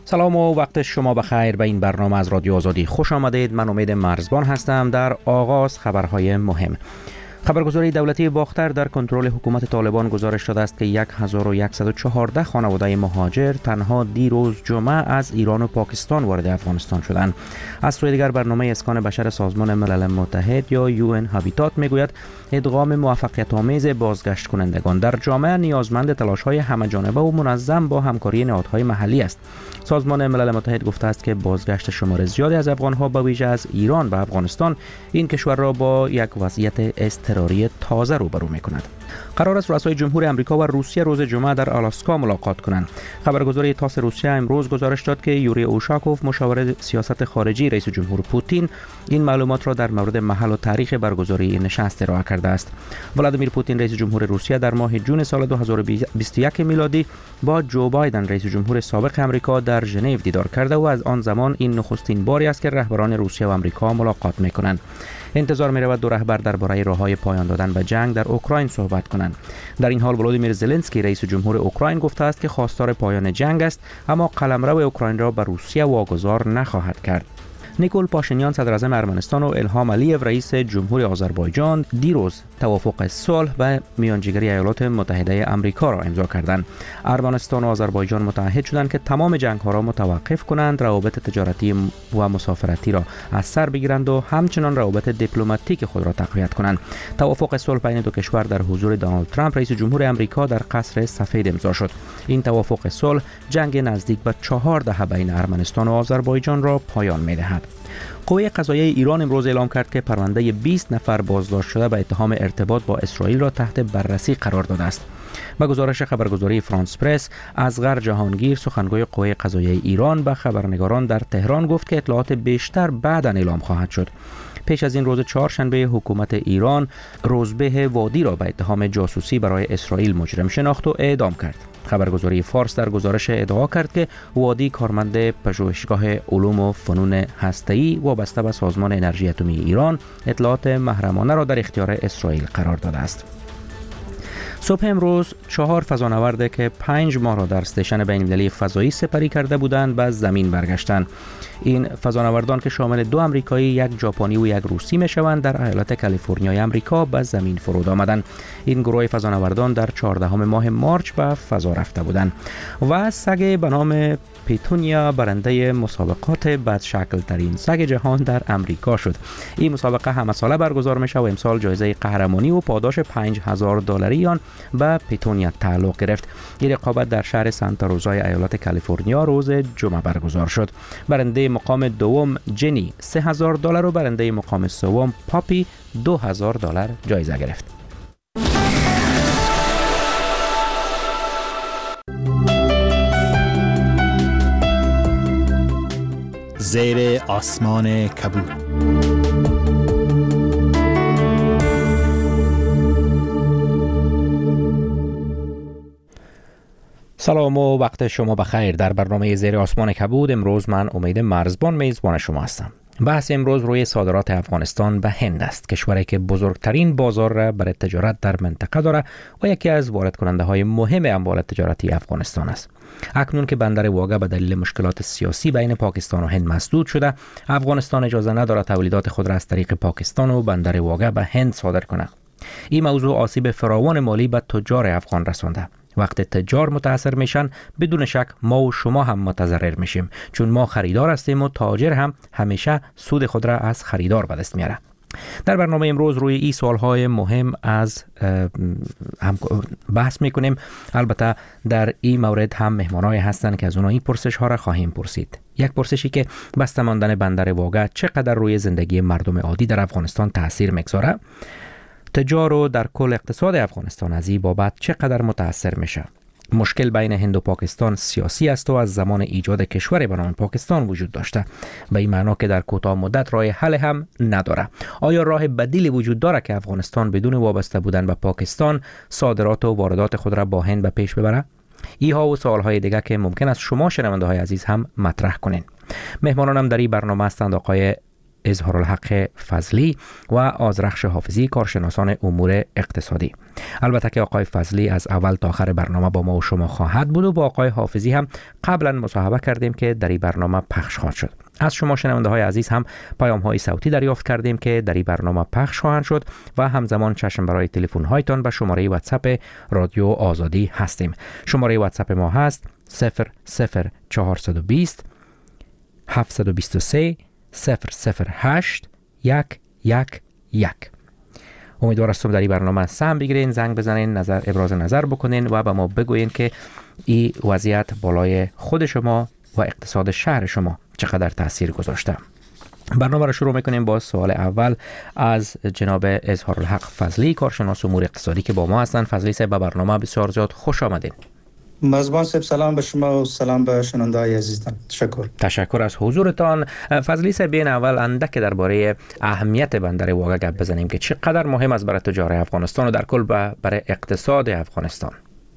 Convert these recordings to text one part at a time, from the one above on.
سلام و وقت شما بخیر. به این برنامه از رادیو آزادی خوش آمدید. من امید مرزبان هستم. در آغاز خبرهای مهم. خبرگزاری دولتی باختر در کنترل حکومت طالبان گزارش داده است که 1114 خانواده مهاجر تنها دیروز جمعه از ایران و پاکستان وارد افغانستان شدند. از سوی دیگر برنامه اسکان بشر سازمان ملل متحد یا UN هابیتات میگوید ادغام موفقیت آمیز بازگشت کنندگان در جامعه نیازمند تلاش‌های همه‌جانبه و منظم با همکاری نهادهای محلی است. سازمان ملل متحد گفته است که بازگشت شمار زیادی از افغان‌ها به ویژه از ایران به افغانستان این کشور را با یک وضعیت اضطراری تازه روبرو می‌کند. قرار است رؤسای جمهور آمریکا و روسیه روز جمعه در آلاسکا ملاقات کنند. خبرگزاری تاس روسیه امروز گزارش داد که یوری اوشاکوف مشاور سیاست خارجی رئیس جمهور پوتین این معلومات را در مورد محل و تاریخ برگزاری نشست ارائه کرده است. ولادیمیر پوتین رئیس جمهور روسیه در ماه جون سال 2021 میلادی با جو بایدن رئیس جمهور سابق آمریکا در ژنو دیدار کرده و از آن زمان این نخستین باری است که رهبران روسیه و آمریکا ملاقات می‌کنند. انتظار می‌رود دو رهبر درباره راه‌های پایان دادن به جنگ در اوکراین صحبت کنند. در این حال ولادیمیر زلنسکی رئیس جمهور اوکراین گفته است که خواستار پایان جنگ است، اما قلمرو اوکراین را به روسیه واگذار نخواهد کرد. نیکول پاشینیان صدر اعظم ارمنستان و الهام علیو رئیس جمهور آذربایجان دیروز توافق صلح و میانجیگری ایالات متحده آمریکا را امضا کردند. ارمنستان و آذربایجان متعهد شدند که تمام جنگ‌ها را متوقف کنند، روابط تجارتی و مسافرتی را از سر بگیرند و همچنان روابط دیپلماتیک خود را تقویت کنند. توافق صلح بین دو کشور در حضور دونالد ترامپ رئیس جمهور آمریکا در قصر سفید امضا شد. این توافق صلح جنگ نزدیک به 4 دهه بین ارمنستان و آذربایجان را پایان می‌دهد. قوه قضاییه ایران امروز اعلام کرد که پرونده 20 نفر بازداشت شده به اتهام ارتباط با اسرائیل را تحت بررسی قرار داده است. به گزارش خبرگزاری فرانس پرس، اصغر جهانگیر سخنگوی قوه قضاییه ایران به خبرنگاران در تهران گفت که اطلاعات بیشتر بعداً اعلام خواهد شد. پیش از این روز چهارشنبه حکومت ایران روزبه وادی را به اتهام جاسوسی برای اسرائیل مجرم شناخت و اعدام کرد. خبرگزاری فارس در گزارش ادعا کرد که وادی کارمند پژوهشگاه علوم و فنون هسته‌ای وابسته به سازمان انرژی اتمی ایران اطلاعات محرمانه را در اختیار اسرائیل قرار داده است. صبح امروز 4 فضانورد که 5 ماه را در استیشن بین‌المللی فضایی سپری کرده بودند به زمین برگشتند. این فضانوردان که شامل 2 آمریکایی، 1 ژاپنی و 1 روسی میشوند در ایالت کالیفرنیا آمریکا به زمین فرود آمدند. این گروه فضانوردان در 14 ماه مارچ به فضا رفته بودند و سگ به نام پیتونیا برنده مسابقات بدشکل ترین سگ جهان در آمریکا شد. این مسابقه همه ساله برگزار میشه و امسال جایزه قهرمانی و پاداش $5000 آن به پیتونیا تعلق گرفت. این رقابت در شهر سانتا روزای ایالت کالیفرنیا روز جمعه برگزار شد. برنده مقام دوم جنی $3000 و برنده مقام سوم پاپی $2000 جایزه گرفت. زیر آسمان کبود. سلام و وقت شما بخیر. در برنامه زیر آسمان کبود امروز من امید مرزبان میزبان شما هستم. بحث امروز روی صادرات افغانستان به هند است، کشوری که بزرگترین بازار را برای تجارت در منطقه دارد و یکی از وارد کننده های مهم اموال تجارتی افغانستان است. اکنون که بندر واگه به دلیل مشکلات سیاسی بین پاکستان و هند مسدود شده، افغانستان اجازه ندارد تولیدات خود را از طریق پاکستان و بندر واگه به هند صادر کند. این موضوع آسیب فراوان مالی به تجار افغان رسانده. وقتی تجار متاثر میشن بدون شک ما و شما هم متضرر میشیم، چون ما خریدار هستیم و تاجر هم همیشه سود خود را از خریدار به دست میاره. در برنامه امروز روی این سوالهای مهم از بحث میکنیم. البته در این مورد هم مهمانای هستند که از اونها این پرسش ها را خواهیم پرسید. یک پرسشی که بسته ماندن بندر واگه چقدر روی زندگی مردم عادی در افغانستان تاثیر میگذاره، تجار و در کل اقتصاد افغانستان از این بابت چقدر متاثر میشه. مشکل بین هند و پاکستان سیاسی است و از زمان ایجاد کشور به نام پاکستان وجود داشته، به این معنا که در کوتاه مدت راه حل هم نداره. آیا راه بدیلی وجود داره که افغانستان بدون وابسته بودن به پاکستان صادرات و واردات خود را با هند به پیش ببره؟ اینها و سوالهای دیگه که ممکن است شما شنونده های عزیز هم مطرح کنین. مهمانانم در این برنامه هستند آقای اظهارالحق فضلی و آذرخش حافظی، کارشناسان امور اقتصادی. البته که آقای فضلی از اول تا آخر برنامه با ما و شما خواهد بود و با آقای حافظی هم قبلا مصاحبه کردیم که در این برنامه پخش خواهد شد. از شما شنونده های عزیز هم پیام های صوتی دریافت کردیم که در این برنامه پخش خواهند شد و همزمان چشم برای تلفن هایتان به شماره واتساپ رادیو آزادی هستیم. شماره واتساپ ما هست 00420 723 008 111. امیدوار هستم در این برنامه سهم بگیرین، زنگ بزنین، ابراز نظر بکنین و به ما بگوین که این وضعیت بالای خود شما و اقتصاد شهر شما چقدر تاثیر گذاشته. برنامه را شروع میکنیم با سوال اول از جناب اظهارالحق فضلی، کارشناس امور اقتصادی که با ما هستند. فضلی صاحب، به برنامه بسیار زیاد خوش آمدین. مزبان صاحب، سلام به شما و سلام به شنونده‌های عزیزتان. تشکر از حضورتان. فضلی صاحب، بیاین اول اندک درباره اهمیت بندر واقع گپ بزنیم که چقدر مهم است برای تجاره افغانستان و در کل برای اقتصاد افغانستان.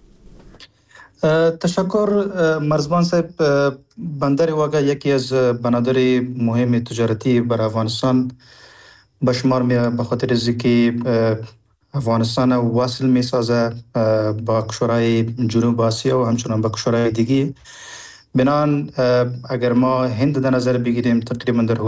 تشکر مرزبان صاحب. بندر واقع یکی از بنادر مهم تجارتی برای افغانستان به شمار میاد، به خاطر از اینکه افغانستان وصل میسازه با کشورهای جنوب آسیا و همچنان با کشورهای دیگه. بنان اگر ما هند در نظر بگیریم، تقریبا در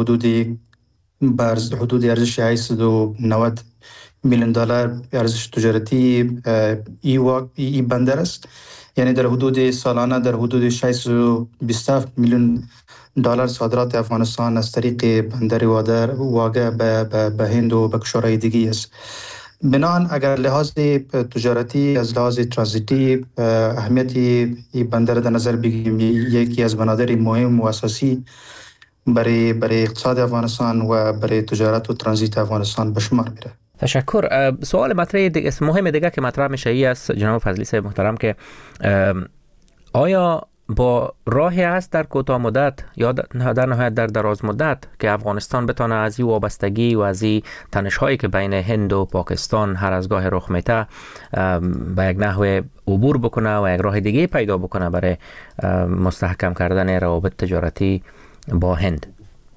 حدود ارزش 890 میلیون دلار ارزش تجارتی ای بندر است، یعنی در حدود سالانه در حدود 627 میلیون دلار صادرات افغانستان از طریق بندر واقع به هند و به کشورهای دیگه است. بنان اگر لحاظ تجارتی از لحاظ ترانزیتی اهمیت این بندر در نظر بگیریم، یکی از بنادر مهم و اساسی برای اقتصاد افغانستان و برای تجارت و ترانزیت افغانستان به شمار میره. تشکر. سوال مهم دیگه که مطرح میشه ای است جناب فضلی صاحب محترم که آیا با راهی است در کوتاه مدت یا در نهایت در دراز مدت که افغانستان بتونه از این وابستگی و از این تنش‌هایی که بین هند و پاکستان هر از گاه رخ میده به یک نحو عبور بکنه و یک راه دیگه پیدا بکنه برای مستحکم کردن روابط تجارتی با هند؟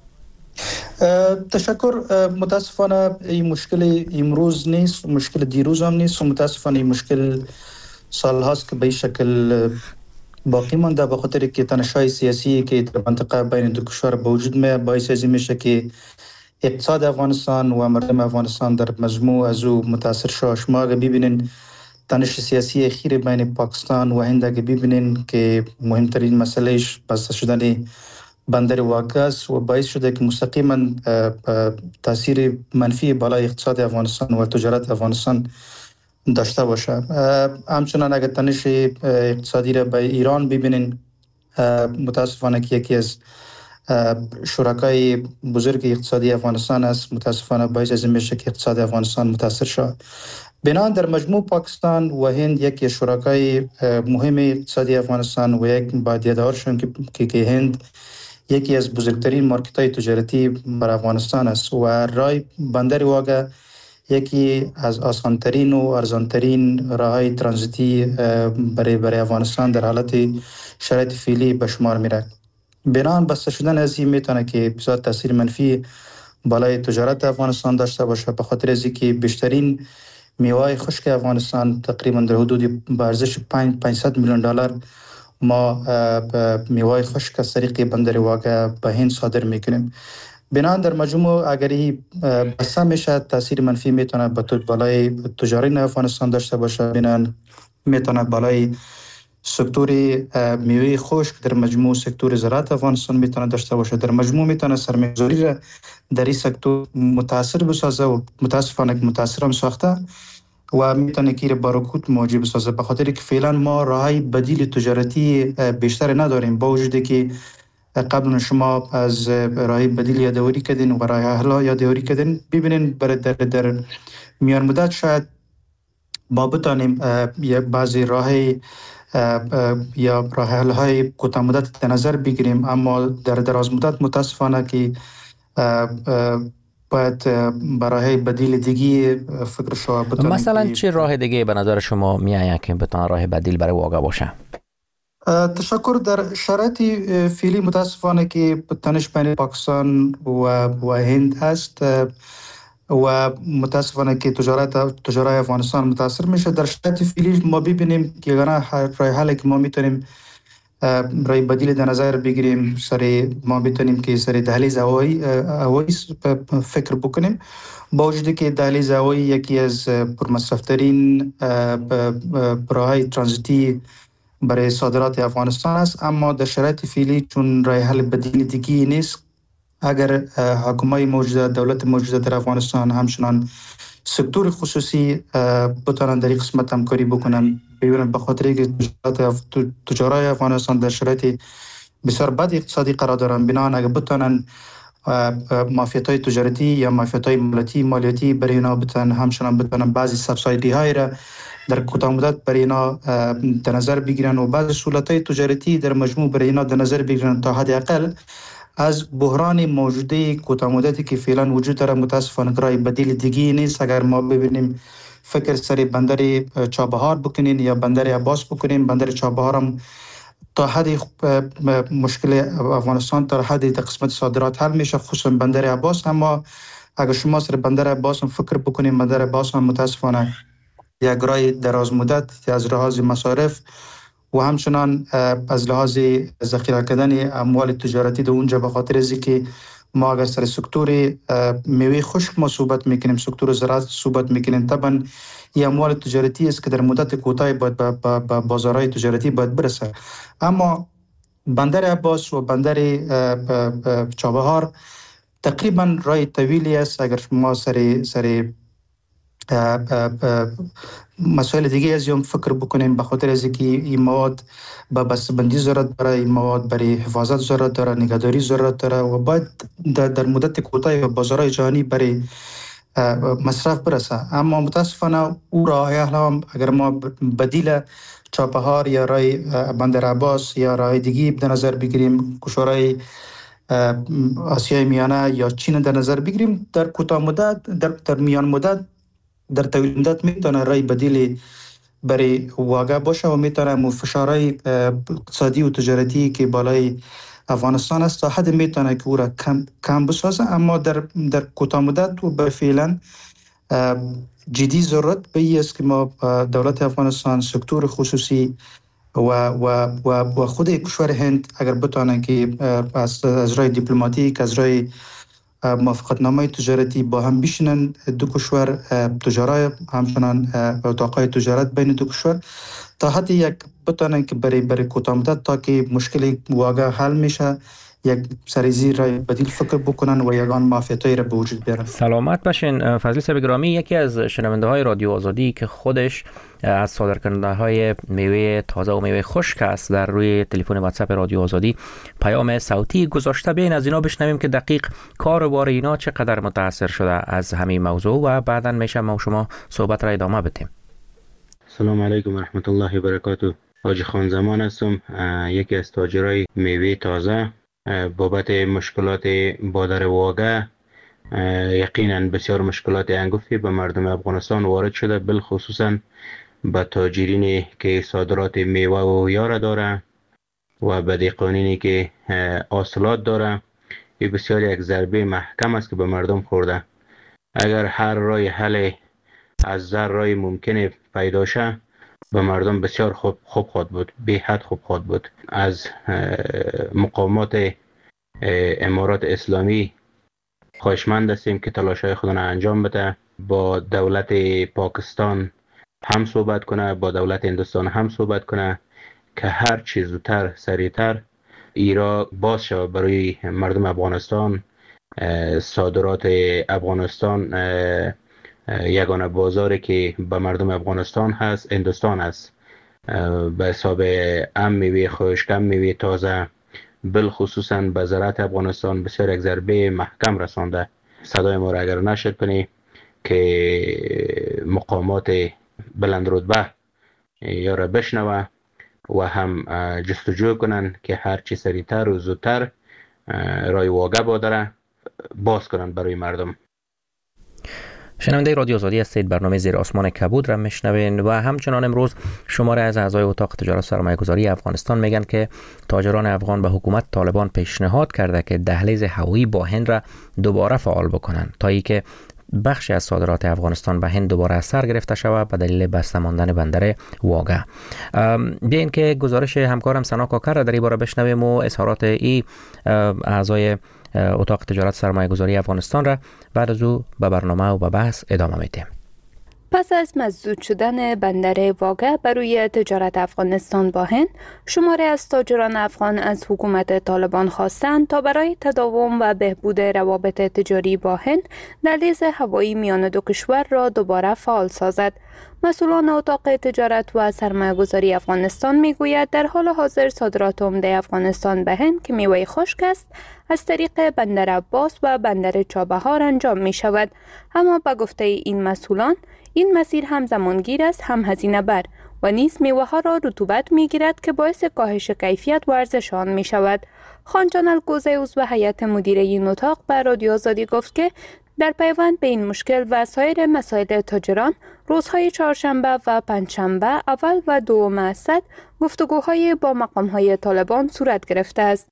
تشکر. متاسفانه این مشکل امروز نیست، مشکل دیروز هم نیست و متاسفانه این مشکل سال هاست که به این شکل باقی مانده، به خاطر که تنش‌های سیاسی که در منطقه بین دو کشور به وجود میاد باعث از این میشه که اقتصاد افغانستان و مردم افغانستان در مجموع از او متاثر شده. شما اگه ببینین تنش سیاسی اخیر بین پاکستان و هند، اگه ببینین که مهمترین مسئلهش بسته شدن بندر واقع است و باعث شده که مستقیما تاثیر منفی بالای اقتصاد افغانستان و تجارت افغانستان داشته باشه. همچنان اگر تنش اقتصادی را به ایران ببینین، متاسفانه که یکی از شرکای بزرگ اقتصادی افغانستان است، متاسفانه باعث از این میشه که اقتصاد افغانستان متاثر شد. بنابراین در مجموع پاکستان و هند یکی شرکای مهم اقتصادی افغانستان و یک بادیدارشون که هند یکی از بزرگترین مارکت‌های تجارتی بر افغانستان است و راه بندر واقع یکی از آسانترین و ارزانترین راه‌های ترانزیتی برای افغانستان در حالت شرایط فعلی به شمار میره. بنابراین بسته شدن از این میتونه که بسیار تاثیر منفی بالای تجارت افغانستان داشته باشه، به خاطر از اینکه بیشترین میوه خشک افغانستان تقریبا در حدود به ارزش 500 میلیون دلار ما میوه خشک از طریق بندر واقع به هند صادر میکنیم. بنابراین در مجموع اگر بسته میشه تاثیر منفی میتونه بالای تجاری افغانستان داشته باشه. بنابراین میتونه بالای سکتور میوه خشک در مجموع سکتور زراعت افغانستان میتونه داشته باشه. در مجموع میتونه سرمایه‌گذاری را در این سکتور متاثر بسازه و متاسفانه متاثر هم ساخته و میتونه که با رکود موجب بسازه، به خاطر که فعلا ما راهی بدیل تجارتی بیشتر نداریم، با وجودی که قبلا شما از راه بدیل یادآوری کردین و راه حل یادآوری کردین. ببینین در میان مدت شاید ما بتانیم بعضی راه یا راه حل های کوتاه مدت در نظر بگیریم، اما در دراز مدت متاسفانه که باید برای بدیل دیگه فکر شو بتانیم. مثلا چه راه دیگه به نظر شما میآید که بتونه راه بدیل برای واقع باشه؟ تشکر. در شرایط فعلی متاسفانه که تنش بین پاکستان و هند است و متاسفانه که تجارت افغانستان متاثر میشه. در شرایط فعلی ما ببینیم که یگانه راه حلی که ما میتونیم رای بدیل در نظر بگیریم ما میتونیم که سر دهلیز هوایی فکر بکنیم، با وجودی که دهلیز هوایی یکی از پرمصرفترین راههای ترانزیتی برای صادرات افغانستان است، اما در شرایط فعلی چون راه حل بدیل دیگی نیست، اگر حکومت موجوده، دولت موجوده در افغانستان همچنان سکتور خصوصی بتوانند در این قسمت همکاری بکنن، ببینن به خاطر اینکه تجارت افغانستان در شرایط بسیار بد اقتصادی قرار دارن، بنابراین اگر بتوانن مافیات‌های تجارتی یا مافیات‌های مالیاتی برای اینا بتوانن همچنان بتوانن بعضی سبسایدی های را در کوتاه مدت برای اینا در نظر بگیرن و بعضی سهولت‌های تجارتی در مجموع برای اینا در نظر بگیرن، تا حد اقل از بحران موجوده کوتاه مدتی که فعلا وجود داره متاسفانه راه بدیل دیگه نیست. اگر ما ببینیم فکر سری بندر چابهار بکنین یا بندر عباس بکنین، بندر چابهار هم تا حد مشکل افغانستان تا حد در قسمت صادرات حل میشه، خصوصا بندر عباس. اما اگر شما سر بندر عباس هم فکر بکنین، بندر عباس هم متاسفانه یک راه دراز مدت از لحاظ مصارف و همچنان از لحاظ ذخیره کردن اموال تجارتی در اونجا، به خاطر از اینکه ما اگر سر سکتور میوه خشک ما صحبت میکنیم، سکتور زراعت صحبت میکنیم، طبعا این اموال تجارتی است که در مدت کوتاه باید به بازارهای تجارتی باید برسه. اما بندر عباس و بندر چابهار تقریبا راه طویلی است. اگر ما سر مسائل دیگه از هم فکر بکنیم، به خاطر از اینکه این مواد به بسته‌بندی ضرورت داره، این مواد برای حفاظت ضرورت داره، نگهداری ضرورت داره و باید در مدت کوتاه به بازارهای جهانی برای مصرف برسه. اما متاسفانه او راه حل اگر ما بدیل چابهار یا راه بندر عباس یا راه دیگه در نظر بگیریم، کشورهای آسیای میانه یا چین در نظر بگیریم، در کوتاه مدت در میان مدت در طویل مدت میتونه راه بدیلی برای واقع باشه و میتونه فشارهای اقتصادی و تجارتی که بالای افغانستان است تا حد میتونه که او را کم بسازه. اما در کوتاه مدت و به فعلا جدی ضرورت به این است که ما دولت افغانستان، سکتور خصوصی و خود کشور هند اگر بتوانند که از راه دیپلماتیک، از راه موافقتنامه تجارتی با هم بشینن، دو کشور تجارت همچنان اتاقای تجارت بین دو کشور تا حد یک بتوانند که برای کوتاه مدت تا که مشکل واقع حل میشه یک سریزی رای بدیل فکر بکنن و یگان معافیتایی را به وجود بیارن. سلامت باشین. فضلی صاحب گرامی، یکی از شنونده های رادیو آزادی که خودش از صادرکننده های میوه تازه و میوه خشک است در روی تلفن واتساپ رادیو آزادی پیام صوتی گذاشته. بیاین از اینا بشنویم که دقیق کار و بار اینا چقدر متاثر شده از همین موضوع و بعداً میشه ما و شما صحبت را ادامه بدیم. سلام علیکم و رحمت الله و برکاته. حاجی خان زمان هستم، یکی از تاجرای میوه تازه. بابت مشکلات بادر واقع یقینا بسیار مشکلات انگفتی به مردم افغانستان وارد شده، بالخصوصا به تاجرینی که صادرات میوه و یاره داره و به دهقانینی که حاصلات داره. این بسیار یک ضربه محکم است که به مردم خورده. اگر هر راه حل از هر راه ممکنه پیدا شه به مردم بسیار خوب خواهد بود، به حد خوب خواهد بود. از مقامات امارات اسلامی خواهشمند هستیم که تلاش‌های خودنا انجام بده، با دولت پاکستان هم صحبت کنه، با دولت هندوستان هم صحبت کنه که هر چی زودتر سریعتر ایرا باز شود برای مردم افغانستان. صادرات افغانستان یگانه بازاری که به مردم افغانستان هست هندوستان است. به حساب میوه خشک، میوه تازه، بالخصوصا به زراعت افغانستان بسیار یک ضربه محکم رسانده. صدای ما را اگر نشر کنی که مقامات بلند رتبه یا را بشنوه و هم جستجو کنن که هر چی سریعتر و زودتر رای واقع بادره باز کنن برای مردم. شنونده رادیو آزادی هستید. برنامه زیر آسمان کبود را میشنوین و همچنان امروز شماره از اعضای اتاق تجارت سرمایه‌گذاری افغانستان میگن که تاجران افغان به حکومت طالبان پیشنهاد کرده که دهلیز هوایی با هند را دوباره فعال بکنن تا اینکه بخشی از صادرات افغانستان به هند دوباره از سر گرفته شود به دلیل بسته ماندن بندر واگه. بیاین که گزارش همکارم سنا کاکر را در این باره بشنویم و اظهارات ای اعضای اتاق تجارت سرمایه‌گذاری افغانستان را بعد از او به برنامه و به بحث ادامه میدیم. پس از مسدود شدن بندر واگه برای تجارت افغانستان با هند، شماری از تاجران افغان از حکومت طالبان خواستند تا برای تداوم و بهبود روابط تجاری با هند دهلیز هوایی میان دو کشور را دوباره فعال سازد. مسئولان اتاق تجارت و سرمایه‌گذاری افغانستان میگوید در حال حاضر صادرات عمده افغانستان به هند که میوه خشک است از طریق بندر عباس و بندر چابهار انجام می شود. اما به گفته این مسئولان این مسیر هم زمانگیر است هم هزینه بر و نیز میوه ها را رطوبت می گیرد که باعث کاهش کیفیت و ارزش آن می شود. خانجان الگوزه عضو هیئت مدیره این اتاق به رادیو آزادی گفت که در پیوند به این مشکل و سایر مسائل تاجران روزهای چهارشنبه و پنجشنبه اول و دوم اسد گفتگوهای با مقامهای طالبان صورت گرفته است.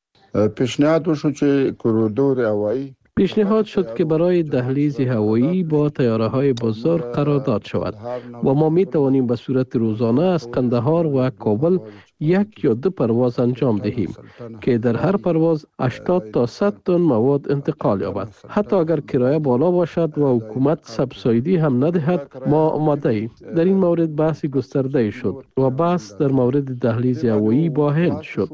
پیشنهاد شد که برای دهلیز هوایی با طیاره‌های بزرگ قرارداد شود و ما می توانیم به صورت روزانه از قندهار و کابل 1 یا 2 پرواز انجام دهیم که در هر پرواز 80 تا 100 تن مواد انتقال یابد. حتی اگر کرایه بالا باشد و حکومت سبسایدی هم ندهد ما آماده ایم. در این مورد بحث گسترده شد و بحث در مورد دهلیز هوایی با هند شد.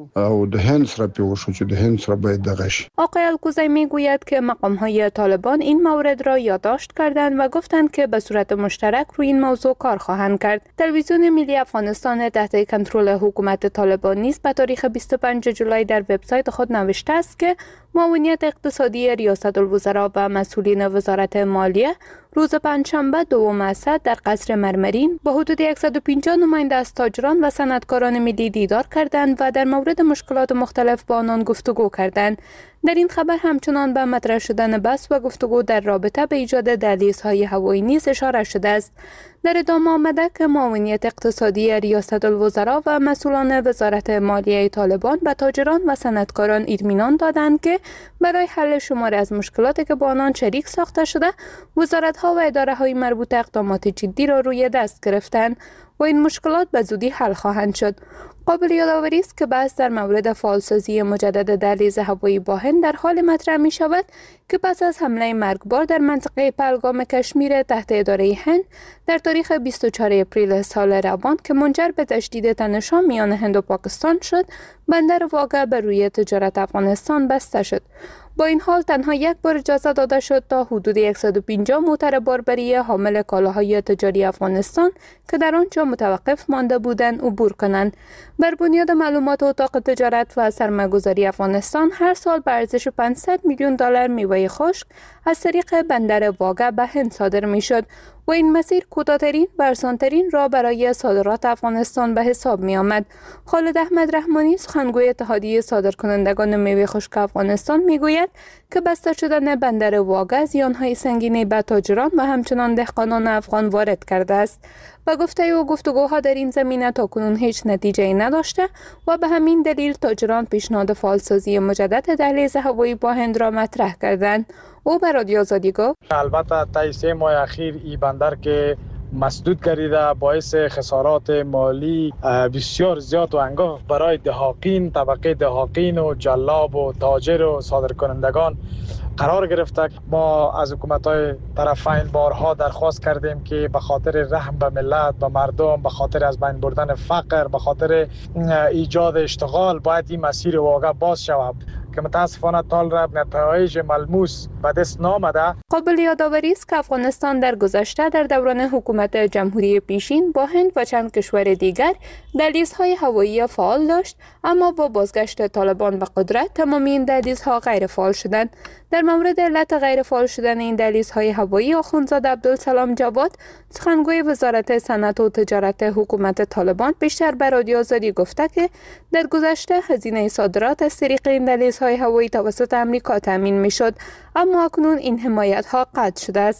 آقای الگوزی میگوید که مقام‌های طالبان این مورد را یادداشت کردند و گفتند که به صورت مشترک روی این موضوع کار خواهند کرد. تلویزیون ملی افغانستان تحت کنترل حکومت طالبان نیز به تاریخ 25 جولای در وبسایت خود نوشته است که معاونیت اقتصادی ریاست الوزراء و مسئولین وزارت مالیه روز پنجشنبه دوم اسد در قصر مرمرین با حدود 150 نماینده از تاجران و صنعتکاران ملی دیدار کردند و در مورد مشکلات مختلف با آنان گفتگو کردند. در این خبر همچنان به مطرح شدن بحث و گفتگو در رابطه به ایجاد دهلیزهای هوایی نیز اشاره شده است. در ادامه آمده که معاونیت اقتصادی ریاست الوزراء و مسئولان وزارت مالیه طالبان به تاجران و صنعتکاران اطمینان دادند که برای حل شماری از مشکلاتی که با آنان شریک ساخته شده، وزارت‌ها و اداره‌های مربوطه اقدامات جدی را روی دست گرفتند و این مشکلات به زودی حل خواهند شد. قابل یادآوری است که بحث در مورد فعالسازی مجدد دهلیز هوایی با هند در حال مطرح می شود که پس از حمله مرگبار در منطقه پهلگام کشمیر تحت اداره هند در تاریخ 24 اپریل سال روان که منجر به تشدید تنش‌ها میان هند و پاکستان شد، بندر واگه بر روی تجارت افغانستان بسته شد. با این حال تنها یک بار اجازه داده شد تا حدود 150 موتر باربری حامل کالاهای تجاری افغانستان که در آنجا متوقف مانده بودند عبور کنند. بر بنیاد معلومات اتاق تجارت و سرمایه‌گذاری افغانستان هر سال به ارزش 500 میلیون دلار میوه خشک از طریق بندر واگه به هند صادر میشد و این مسیر کوتاه‌ترین و آسان‌ترین راه برای صادرات افغانستان به حساب می آمد. خالد احمد رحمانی سخنگوی اتحادیه صادرکنندگان میوه خشک افغانستان میگوید که بسته شدن بندر واگه زیان‌های سنگینی به تاجران و همچنان دهقانان افغان وارد کرده است. و گفته او گفتگوها در این زمینه تاکنون هیچ نتیجه‌ای نداشته و به همین دلیل تاجران پیشنهاد فعالسازی مجدد دهلیز هوایی با هند را مطرح کردند. او به رادیو آزادی گفت البته تا 3 ماه اخیر این بندر که مسدود گردیده باعث خسارات مالی بسیار زیاد و انگاه برای دهاقین، طبقه دهاقین و جلاب و تاجر و صادرکنندگان قرار گرفته. ما از حکومت‌های طرفین بارها درخواست کردیم که به خاطر رحم به ملت، به مردم، به خاطر از بین بردن فقر، به خاطر ایجاد اشتغال باید این مسیر واقعا باز شود که متاسفانه تال را نتایج ملموس به دست نامده. قابل یادآوری است که افغانستان در گذشته در دوران حکومت جمهوری پیشین با هند و چند کشور دیگر دهلیزهای هوایی فعال داشت، اما با بازگشت طالبان به قدرت تمامی این دهلیزها غیر فعال شدند. در مورد علت غیر فعال شدن این دهلیزهای هوایی آخوندزاده عبدالسلام جواد سخنگوی وزارت صنعت و تجارت حکومت طالبان بیشتر به رادیو آزادی گفته که در گذشته هزینه صادرات از طریق این دهلیزهای هوایی توسط امریکا تامین میشد، اما اکنون این حمایت ها قطع شده است.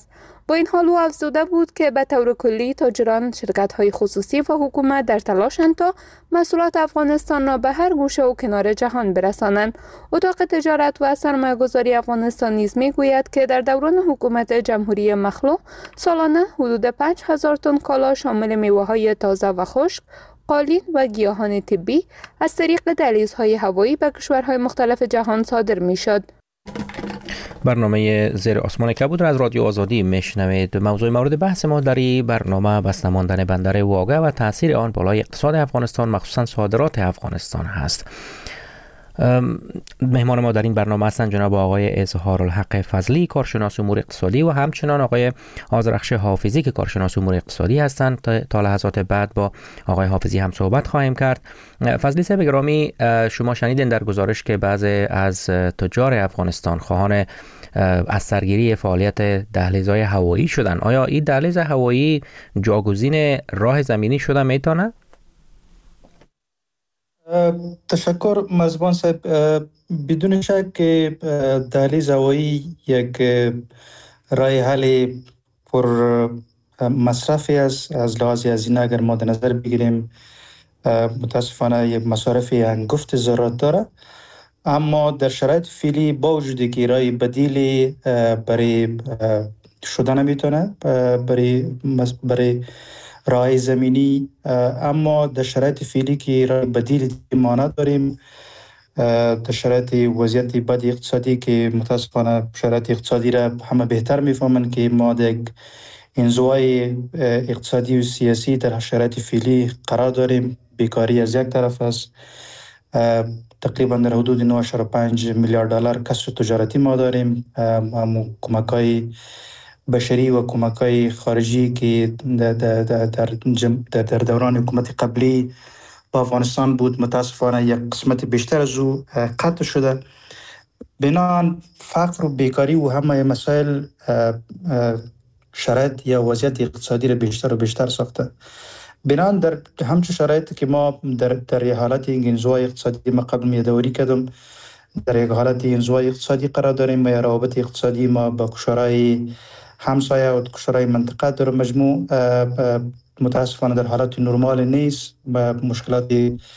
با این حال او افزوده بود که به طور کلی تاجران، شرکت‌های خصوصی و حکومت در تلاشند تا محصولات افغانستان را به هر گوشه و کنار جهان برسانند. اتاق تجارت و سرمایه‌گذاری افغانستان نیز می‌گوید که در دوران حکومت جمهوری مخلوع سالانه حدود 5000 تن کالا شامل میوه‌های تازه و خشک، قالین و گیاهان طبی از طریق دهلیزهای هوایی به کشورهای مختلف جهان صادر می‌شد. برنامه زیر آسمان کبود را از رادیو آزادی میشنوید. موضوع مورد بحث ما در این برنامه بسته ماندن بندر واگه و تاثیر آن بالای اقتصاد افغانستان، مخصوصا صادرات افغانستان هست. مهمان ما در این برنامه هستند جناب آقای اظهارالحق فضلی، کارشناس امور اقتصادی، و همچنان آقای آذرخش حافظی که کارشناس امور اقتصادی هستند. تا لحظات بعد با آقای حافظی هم صحبت خواهیم کرد. فضلی صاحب گرامی، شما شنیدین در گزارش که بعضی از تجار افغانستان خواهان از سرگیری فعالیت دهلیزهای هوایی شدن. آیا این دهلیز هوایی جاگزین راه زمینی شده میتونه؟ تشکر مزبان صاحب. بدون شک که دهلیز هوایی یک راه حل پر مصرفی است. از لحاظ هزینه اگر ما در نظر بگیریم متاسفانه یک مصارف هنگفت ضرورت داره، اما در شرایط فعلی با وجودی که راه بدیلی برای شده نمیتونه برای راه زمینی، اما در شرایط فعلی که راه بدیلی مانع داریم، در شرایط وضعیت بد اقتصادی که متاسفانه شرایط اقتصادی را همه بهتر میفهمند که ما در انزوای اقتصادی و سیاسی در شرایط فعلی قرار داریم. بیکاری از یک طرف است، تقریبا در حدود 9.5 میلیارد دلار کسر تجارتی ما داریم. کمک‌های بشری و کمک‌های خارجی که در دوران حکومت قبلی با افغانستان بود متاسفانه یک قسمت بیشتر از او قطع شده. بنابراین فقر و بیکاری و همه مسائل شرایط یا وضعیت اقتصادی را بیشتر و بیشتر ساخته. بنابراین در همچون شرایطی که ما در یک حالت انزوای اقتصادی ما قبل میادوری کردم، در یک حالت انزوای اقتصادی قرار داریم و روابط اقتصادی ما با کشورهای همسایه و کشورهای منطقه در مجموع متاسفانه در حالت نرمال نیست. مشکلات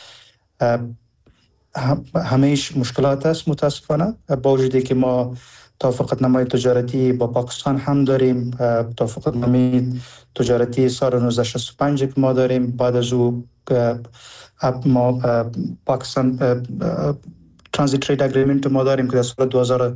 همیشه مشکلات است متاسفانه، با وجودی که ما توافق نامه تجارتی با پاکستان هم داریم، توافق نامه تجارتی سال 1965 که ما داریم. بعد از او ما پاکستان ترانزیت ترید اگریمنت ما داریم که در سال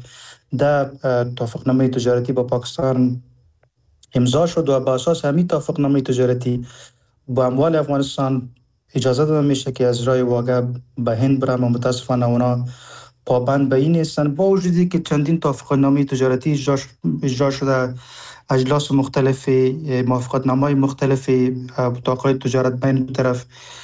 2010 توافق نامه تجارتی با پاکستان امضا شد و با اساس همین توافق نامه تجارتی با اموال افغانستان اجازه داده میشه که از راه واگه به هند برن و متاسفانه اونا پابند به این نیستن، با وجودی که چندین توافق نامه تجارتی اجرا شده، اجلاس مختلف، موافقت نامه مختلف، اتاقهای تجارت بین دو طرف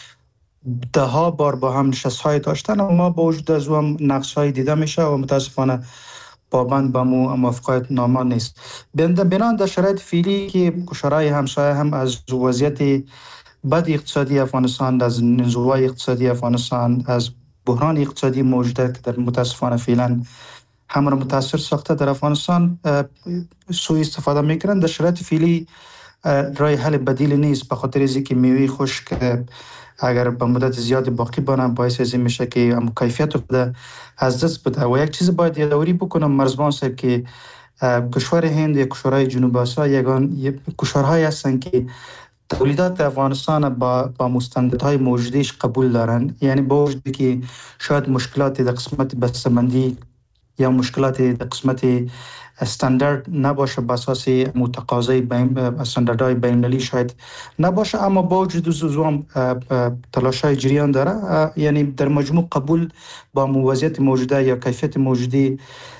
ده ها بار با هم نشست‌های داشتن، اما با وجود از او هم نقص‌های دیده میشه و متاسفانه پابند به موافقت نامه نیست. بنابراین در شرایط فعلی که کشورهای همسایه هم از وضعیت بد اقتصادی افغانستان، از نزوع اقتصادی افغانستان، از بحران اقتصادی موجوده که در متاسفانه فعلا همه را متاثر ساخته در افغانستان سوء استفاده میکنند. در شرایط فعلی راه حل بدیلی نیست، به خاطر اینکه میوه خشک اگر به مدت زیاد باقی بانه باعث از این میشه که کیفیت بده از دست بده. و یک چیز باید یادآوری بکنم مرزبان صاحب که کشور هند یا کشورهای جنوب آسیا یگان کشورهایی هستند که تولیدات افغانستان با مستندهای موجودیش قبول دارن. یعنی با وجودی که شاید مشکلات در قسمت بسته‌بندی یا مشکلات در قسمت استاندارد نباشه، به اساس تقاضای استانداردهای بین‌المللی شاید نباشه، اما با وجود زوام تلاش‌های جریان داره. یعنی در مجموع قبول با وضعیت موجوده یا کیفیت موجودی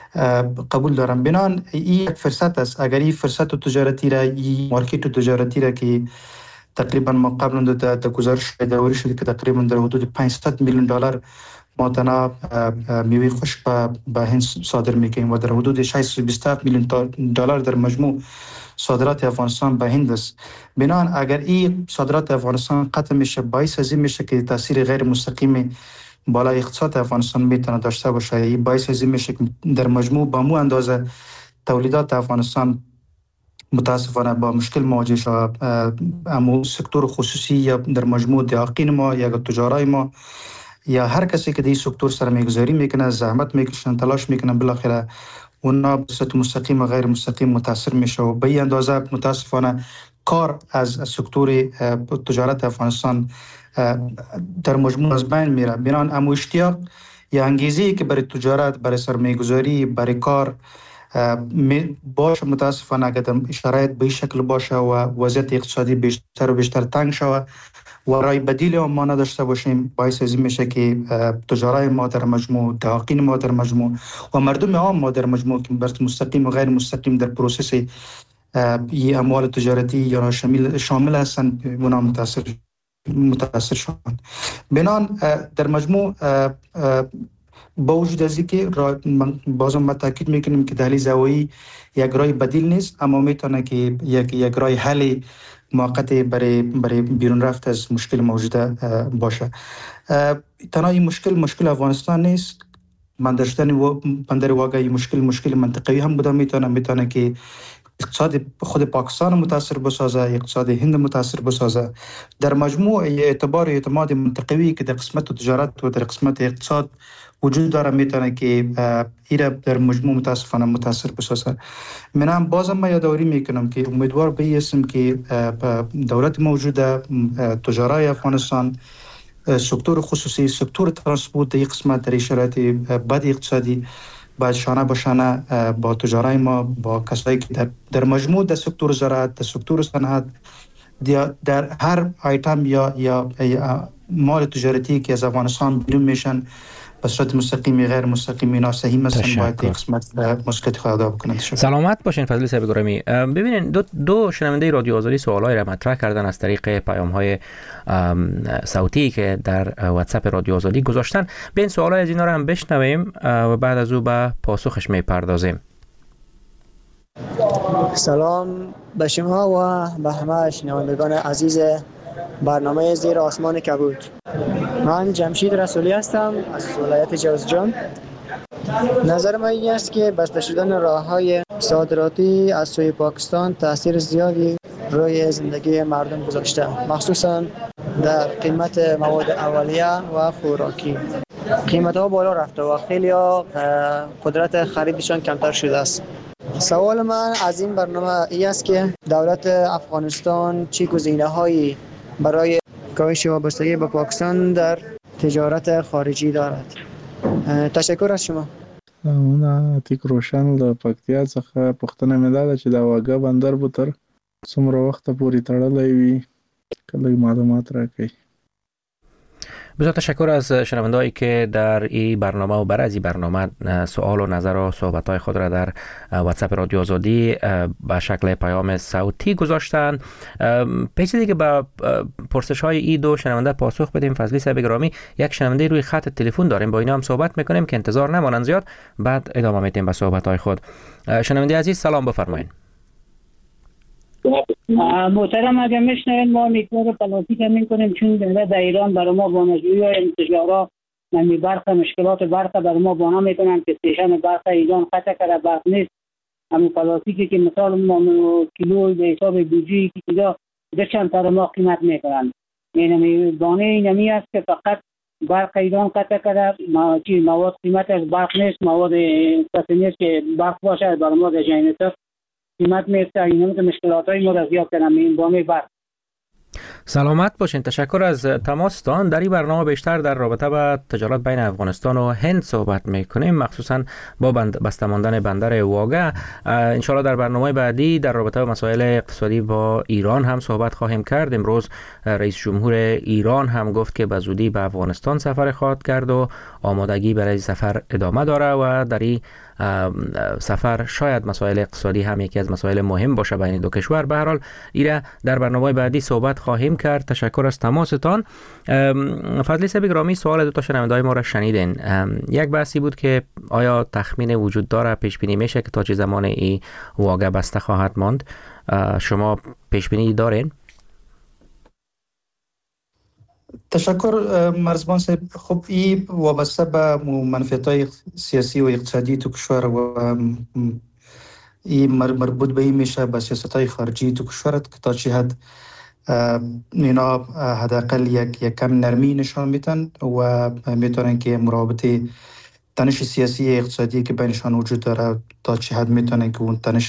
قبول دارم. بنان این یک فرصت است. اگر این فرصت تجارتی را، این مارکت تجارتی را که تقریبا ما قبل در گزارش دوری شده که تقریبا در حدود 500 میلیون دلار ما تنها میوه خشک به هند صادر میکنیم و در حدود 627 میلیون دلار در مجموع صادرات افغانستان به هند است. بنان اگر این صادرات افغانستان قطع میشه، باعث از این میشه که تاثیر غیر مستقیم بالای اقتصاد افغانستان میتونه داشته باشه. این باعث از این میشه که در مجموع با مو اندازه تولیدات افغانستان متاسفانه با مشکل مواجه شود. اما سکتور خصوصی یا در مجموع دهاقین ما یا تجارای ما یا هر کسی که در سکتور سرمایه‌گذاری میکنه، زحمت میکشن، تلاش میکنن، بالاخره اونا به صورت مستقیم و غیر مستقیم متاثر میشه و به این اندازه متاسفانه کار از سکتور تجارت افغانستان در مجموع از بین میره. بنان اما اشتیاق یا انگیزی که برای تجارت، برای سرمایه‌گذاری، برای کار باشه، متاسفانه اگر شرایط به شکل باشه و وضعیت اقتصادی بیشتر و بیشتر تنگ شود و رای بدیل ما نداشته باشیم، باعث از این میشه که تجارای ما در مجموع، دهاقین ما در مجموع و مردم عام ما در مجموع که مستقیم و غیر مستقیم در پروسس ای اموال تجارتی یا شامل هستند اونا متاثر شدند. بنان در مجموع با وجود از اینکه بازم ما تاکید میکنیم که دهلیز هوایی یک راه بدیل نیست، اما میتونه که یک راه حل موقت برای بیرون رفت از مشکل موجوده باشه. تنها این مشکل افغانستان نیست، بندر شدن بندر واگه مشکل منطقه‌ای هم بوده. میتونه که اقتصاد خود پاکستان متاثر بسازه، اقتصاد هند متاثر بسازه. در مجموع اعتبار اعتماد منطقه‌ای که در قسمت تجارت و در قسمت اقتصاد وجود داره، میتونه که ایره در مجموع متاسفانه متاثر بسازه. من بازم ما یادآوری میکنم که امیدوار به اسم که دولت موجوده، تجارای افغانستان، سکتور خصوصی، سکتور ترانسپورت در قسمت در شرایط بد اقتصادی باید شانه به شانه با تجارای ما، با کسایی که در مجموع در سکتور زراعت، در سکتور صنعت، در هر آیتم یا مال تجارتی که از افغانستان بیرون میشن به صورت مستقیم غیر مستقیم اینا صحیح هستن، باید قسمت مسئولیت خود ادا بکنند. سلامت باشین فضلی صاحب گرامی. ببینین دو شنونده رادیو آزادی سوالای را مطرح کردن از طریق پیام‌های صوتی که در واتساپ رادیو آزادی گذاشتن. به این سوالای از اینا را هم بشنویم و بعد از او به پاسخش میپردازیم. سلام به شما و به همه شنوندگان عزیز برنامه زیر آسمان کبود. من جمشید رسولی هستم از ولایت جوزجان. نظر من این است که بسته شدن راه‌های صادراتی از سوی پاکستان تاثیر زیادی روی زندگی مردم گذاشته، مخصوصا در قیمت مواد اولیه و خوراکی. قیمت‌ها بالا رفته و خیلی قدرت خریدشان کمتر شده است. سوال من از این برنامه این است که دولت افغانستان چه گزینه‌هایی برای کاهش وابستگی به پاکستان در تجارت خارجی دارد؟ تشکر از شما. اون تیک روشن د پکتیا څخه پوښتنه مې ده چې د واګه بندر به تر څومره وخت پورې تړلی وي، کله معلومات راکړئ. بسیار تشکر از شنوندهایی که در این برنامه و برای از این برنامه سوال و نظر و صحبت‌های خود را در واتساپ رادیو آزادی به شکل پیام صوتی گذاشتن. پیش دیگه به پرسش‌های این دو شنونده پاسخ بدیم. فضلی صاحب گرامی، یک شنونده روی خط تلفن داریم، با اینا هم صحبت میکنیم که انتظار نمانند زیاد، بعد ادامه میدیم به صحبت‌های خود. شنونده عزیز سلام بفرمایید. محترم اگر میشنوید ما میکرد پلاسی که میکنیم چون در ایران برای ما بانجوی و انتشارا نمی برخ مشکلات برخ برای ما بانا میکنن که استیشن برخ ایران قطع کرده برخ نیست. همون پلاسی که مثال ما کیلو به حساب بوجی که دیگه در چند تر ما قیمت میکنن، یعنی بانه اینمی است که فقط برخ ایران قطع کرده، مواد قیمتش برخ نیست، مواد کسی نیست که برخ باشه برای ما در جینتر قیمت میفته. اینا که مشکلات‌های ما را زیاد کردن این بانه برق. سلامت باشین. تشکر از تماستان. در این برنامه بیشتر در رابطه با تجارت بین افغانستان و هند صحبت میکنیم، مخصوصا با بسته ماندن بندر واگه. انشالله در برنامه بعدی در رابطه با مسائل اقتصادی با ایران هم صحبت خواهیم کرد. امروز رئیس جمهور ایران هم گفت که به زودی به افغانستان سفر خواهد کرد و آمادگی برای سفر ادامه داره و در این سفر شاید مسائل اقتصادی هم یکی از مسائل مهم باشه بین دو کشور. به هر حال ایره در برنامه بعدی صحبت خواهیم کرد. تشکر از تماستان. فضلی صاحب گرامی، سوال دو تا شنونده‌های ما را شنیدین. یک بحثی بود که آیا تخمین وجود داره، پیش بینی میشه که تا چه زمان این واگه بسته خواهد ماند؟ شما پیش بینی دارین؟ تشکر مرزبان صاحب. خب این وابسته به منفعت‌های سیاسی و اقتصادی تو کشور و این مربوط به این میشه به سیاست‌های خارجی تو کشورت که تا چه حد اینا حداقل یک کم نرمی نشان میدن و میتونن که مراوبت تنش سیاسی اقتصادی که بینشان وجود داره تا چه حد میتونن که اون تنش.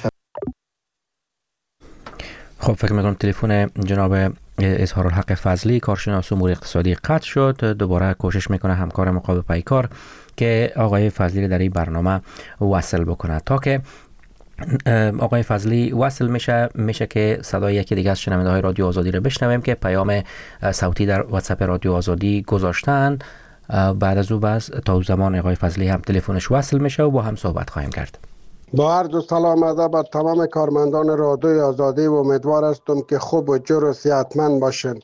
خب فکر میکنم تلفن جناب اظهارالحق فضلی کارشناس امور اقتصادی قطع شد. دوباره کوشش میکنه همکار مقابل پیکار که آقای فضلی در این برنامه وصل بکنه. تا که آقای فضلی وصل میشه که صدای یکی دیگه از شنونده های رادیو آزادی رو بشنویم که پیام صوتی در واتساپ رادیو آزادی گذاشتن. بعد از او تا زمان آقای فضلی هم تلفنش وصل میشه و با هم صحبت خواهیم کرد. با عرض سلام ادب بر تمام کارمندان رادیوی آزادی و امیدوار هستم که خوب و جور و صحتمند باشند.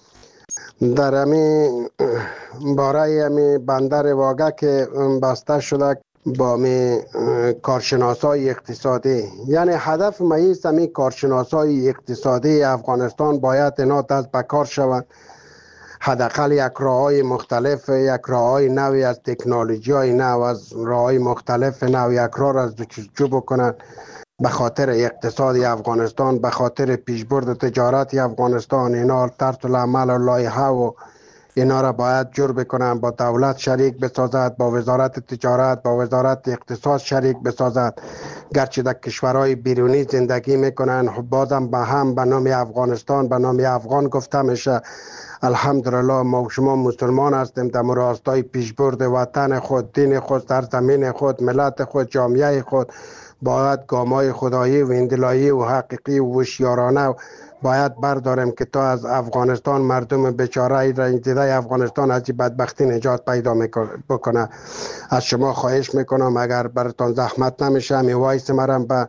در همین باره همین بندر واگه که بسته شده با کارشناسای اقتصادی، یعنی هدف مایست همین کارشناسای اقتصادی افغانستان باید اینا دست به کار شوند. حداقل یک راه‌های مختلف، یک راه‌های نوی از تکنولوژی های نو، از راه‌های مختلف نو یک راه را جستجو بکنند به خاطر اقتصاد افغانستان، به خاطر پیشبرد تجارت افغانستان. اینا طرز العمل و لایحه و اینا را باید جور بکنن، با دولت شریک بسازد، با وزارت تجارت، با وزارت اقتصاد شریک بسازد. گرچه در کشورهای بیرونی زندگی میکنن بازم به هم به نام افغانستان، به نام افغان گفته میشه. الحمدلله ما شما مسلمان هستیم، در راستای پیشبرد وطن خود، دین خود، سرزمین خود، ملت خود، جامعه خود باید گامای خدایی و اندلایی و حقیقی و هوشیارانه باید برداریم که تا از افغانستان مردم بیچاره را دیده افغانستان از بدبختی نجات پیدا بکنه. از شما خواهش میکنم اگر براتون زحمت نمیشه می وایس مرم به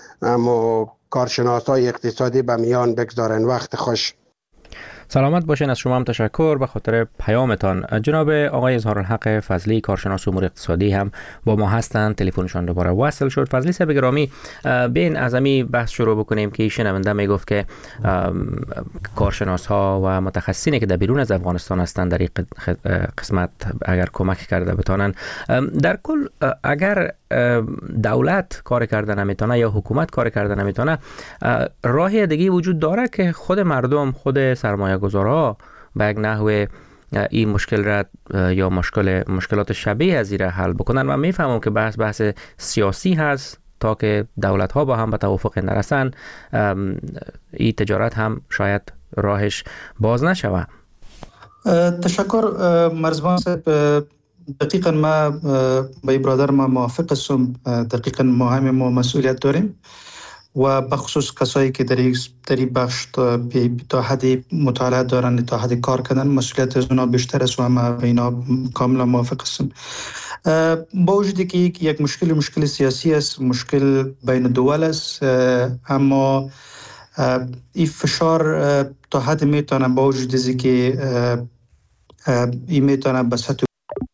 کارشناسای اقتصادی به میان بگذارن. وقت خوش. سلامت باشین. از شما هم تشکر به خاطر پیامتان. جناب آقای اظهارالحق فضلی کارشناس امور اقتصادی هم با ما هستند. تلفنشان دوباره وصل شد. فضلی صاحب گرامی، بین از امی بحث شروع بکنیم که شنونده میگفت که کارشناس ها و متخصصینی که در بیرون از افغانستان هستند در این قسمت اگر کمک کرده بتانن. در کل اگر دولت کار کردن نمیتونه یا حکومت کار کردن نمیتونه، راه دیگه وجود داره که خود مردم، خود سرمایه گذارها به یک نحو این مشکل را یا مشکلات شبیه از این را حل بکنن؟ و میفهمم که بحث سیاسی هست تا که دولت ها با هم به توافق نرسن، این تجارت هم شاید راهش باز نشوه. تشکر مرزبان صاحب. دقیقا ما با برادر ما موافق هستم. دقیقا ما هم مسئولیت داریم و بخصوص کسایی که در این بخش تا حد مطالعه دارن، تا حد کار کردن، مسئولیت از اونا بیشتر است و ما اینا کاملا موافق هستم. با وجودی که یک مشکل سیاسی است، مشکل بین دول است، اما این فشار تا حد میتونه با وجود از که این میتونه به سطح.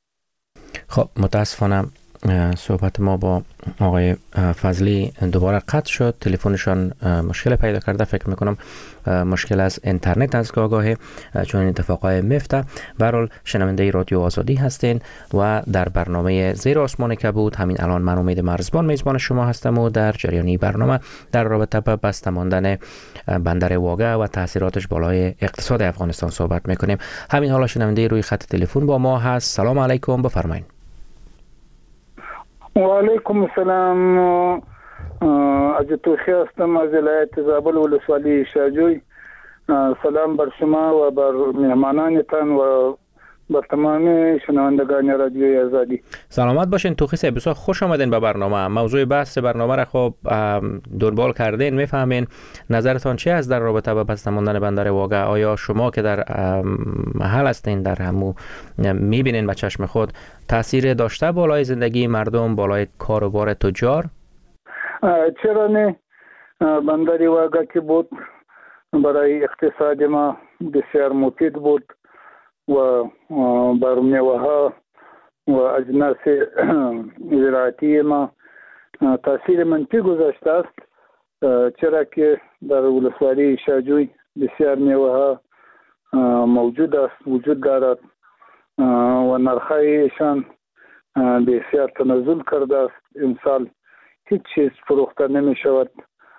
خب متاسفانه صحبت ما با آقای فضلی دوباره قطع شد. تلفنشان مشکل پیدا کرده. فکر میکنم مشکل از اینترنت از گاهی چون اتفاقای میفته. به هر حال شنونده رادیو آزادی هستین و در برنامه زیر آسمان کبود همین الان من امید مرزبان میزبان شما هستم و در جریانی برنامه در رابطه با بسته ماندن بندر واگه و تاثیراتش بالای اقتصاد افغانستان صحبت میکنیم. همین حالا شنونده روی خط تلفن با ما هست. سلام علیکم، بفرمایید. و علیکم السلام. از توخی هستم از ولایت زابل ولسوالی شاجوی. سلام بر شما و بر مهمانانتان و بر تمام شنوندگان رادیوی آزادی. سلامت باشین. توخی صاحب بسیار خوش آمدین به برنامه. موضوع بحث برنامه را خب دنبال کردین، میفهمین. نظرتان چی است در رابطه با بسته ماندن بندر واگه؟ آیا شما که در محل هستین، در همو میبینین به چشم خود، تاثیر داشته بالای زندگی مردم، بالای کاروبار تجار؟ چرا نه؟ بندر واگه که بود برای اقتصاد ما بسیار مفید بود و بر میوه ها و اجناس زراعتی ما تاثیر منفی گذاشته است، چرا که در ولسوالی شاجوی بسیار میوه ها وجود دارد و نرخایشان بسیار تنزل کرده است. امسال هیچ چیز فروخته نمی شود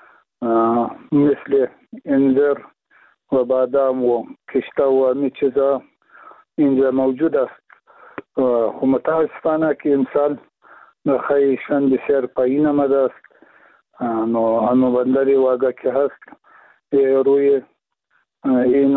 مثل انځر و بادام و کشته و همه چیزا اینجا موجود است. خو متاسفانه که امسال نرخایشان بسیار پایین آمده است. نو بندر واگا که هست روی این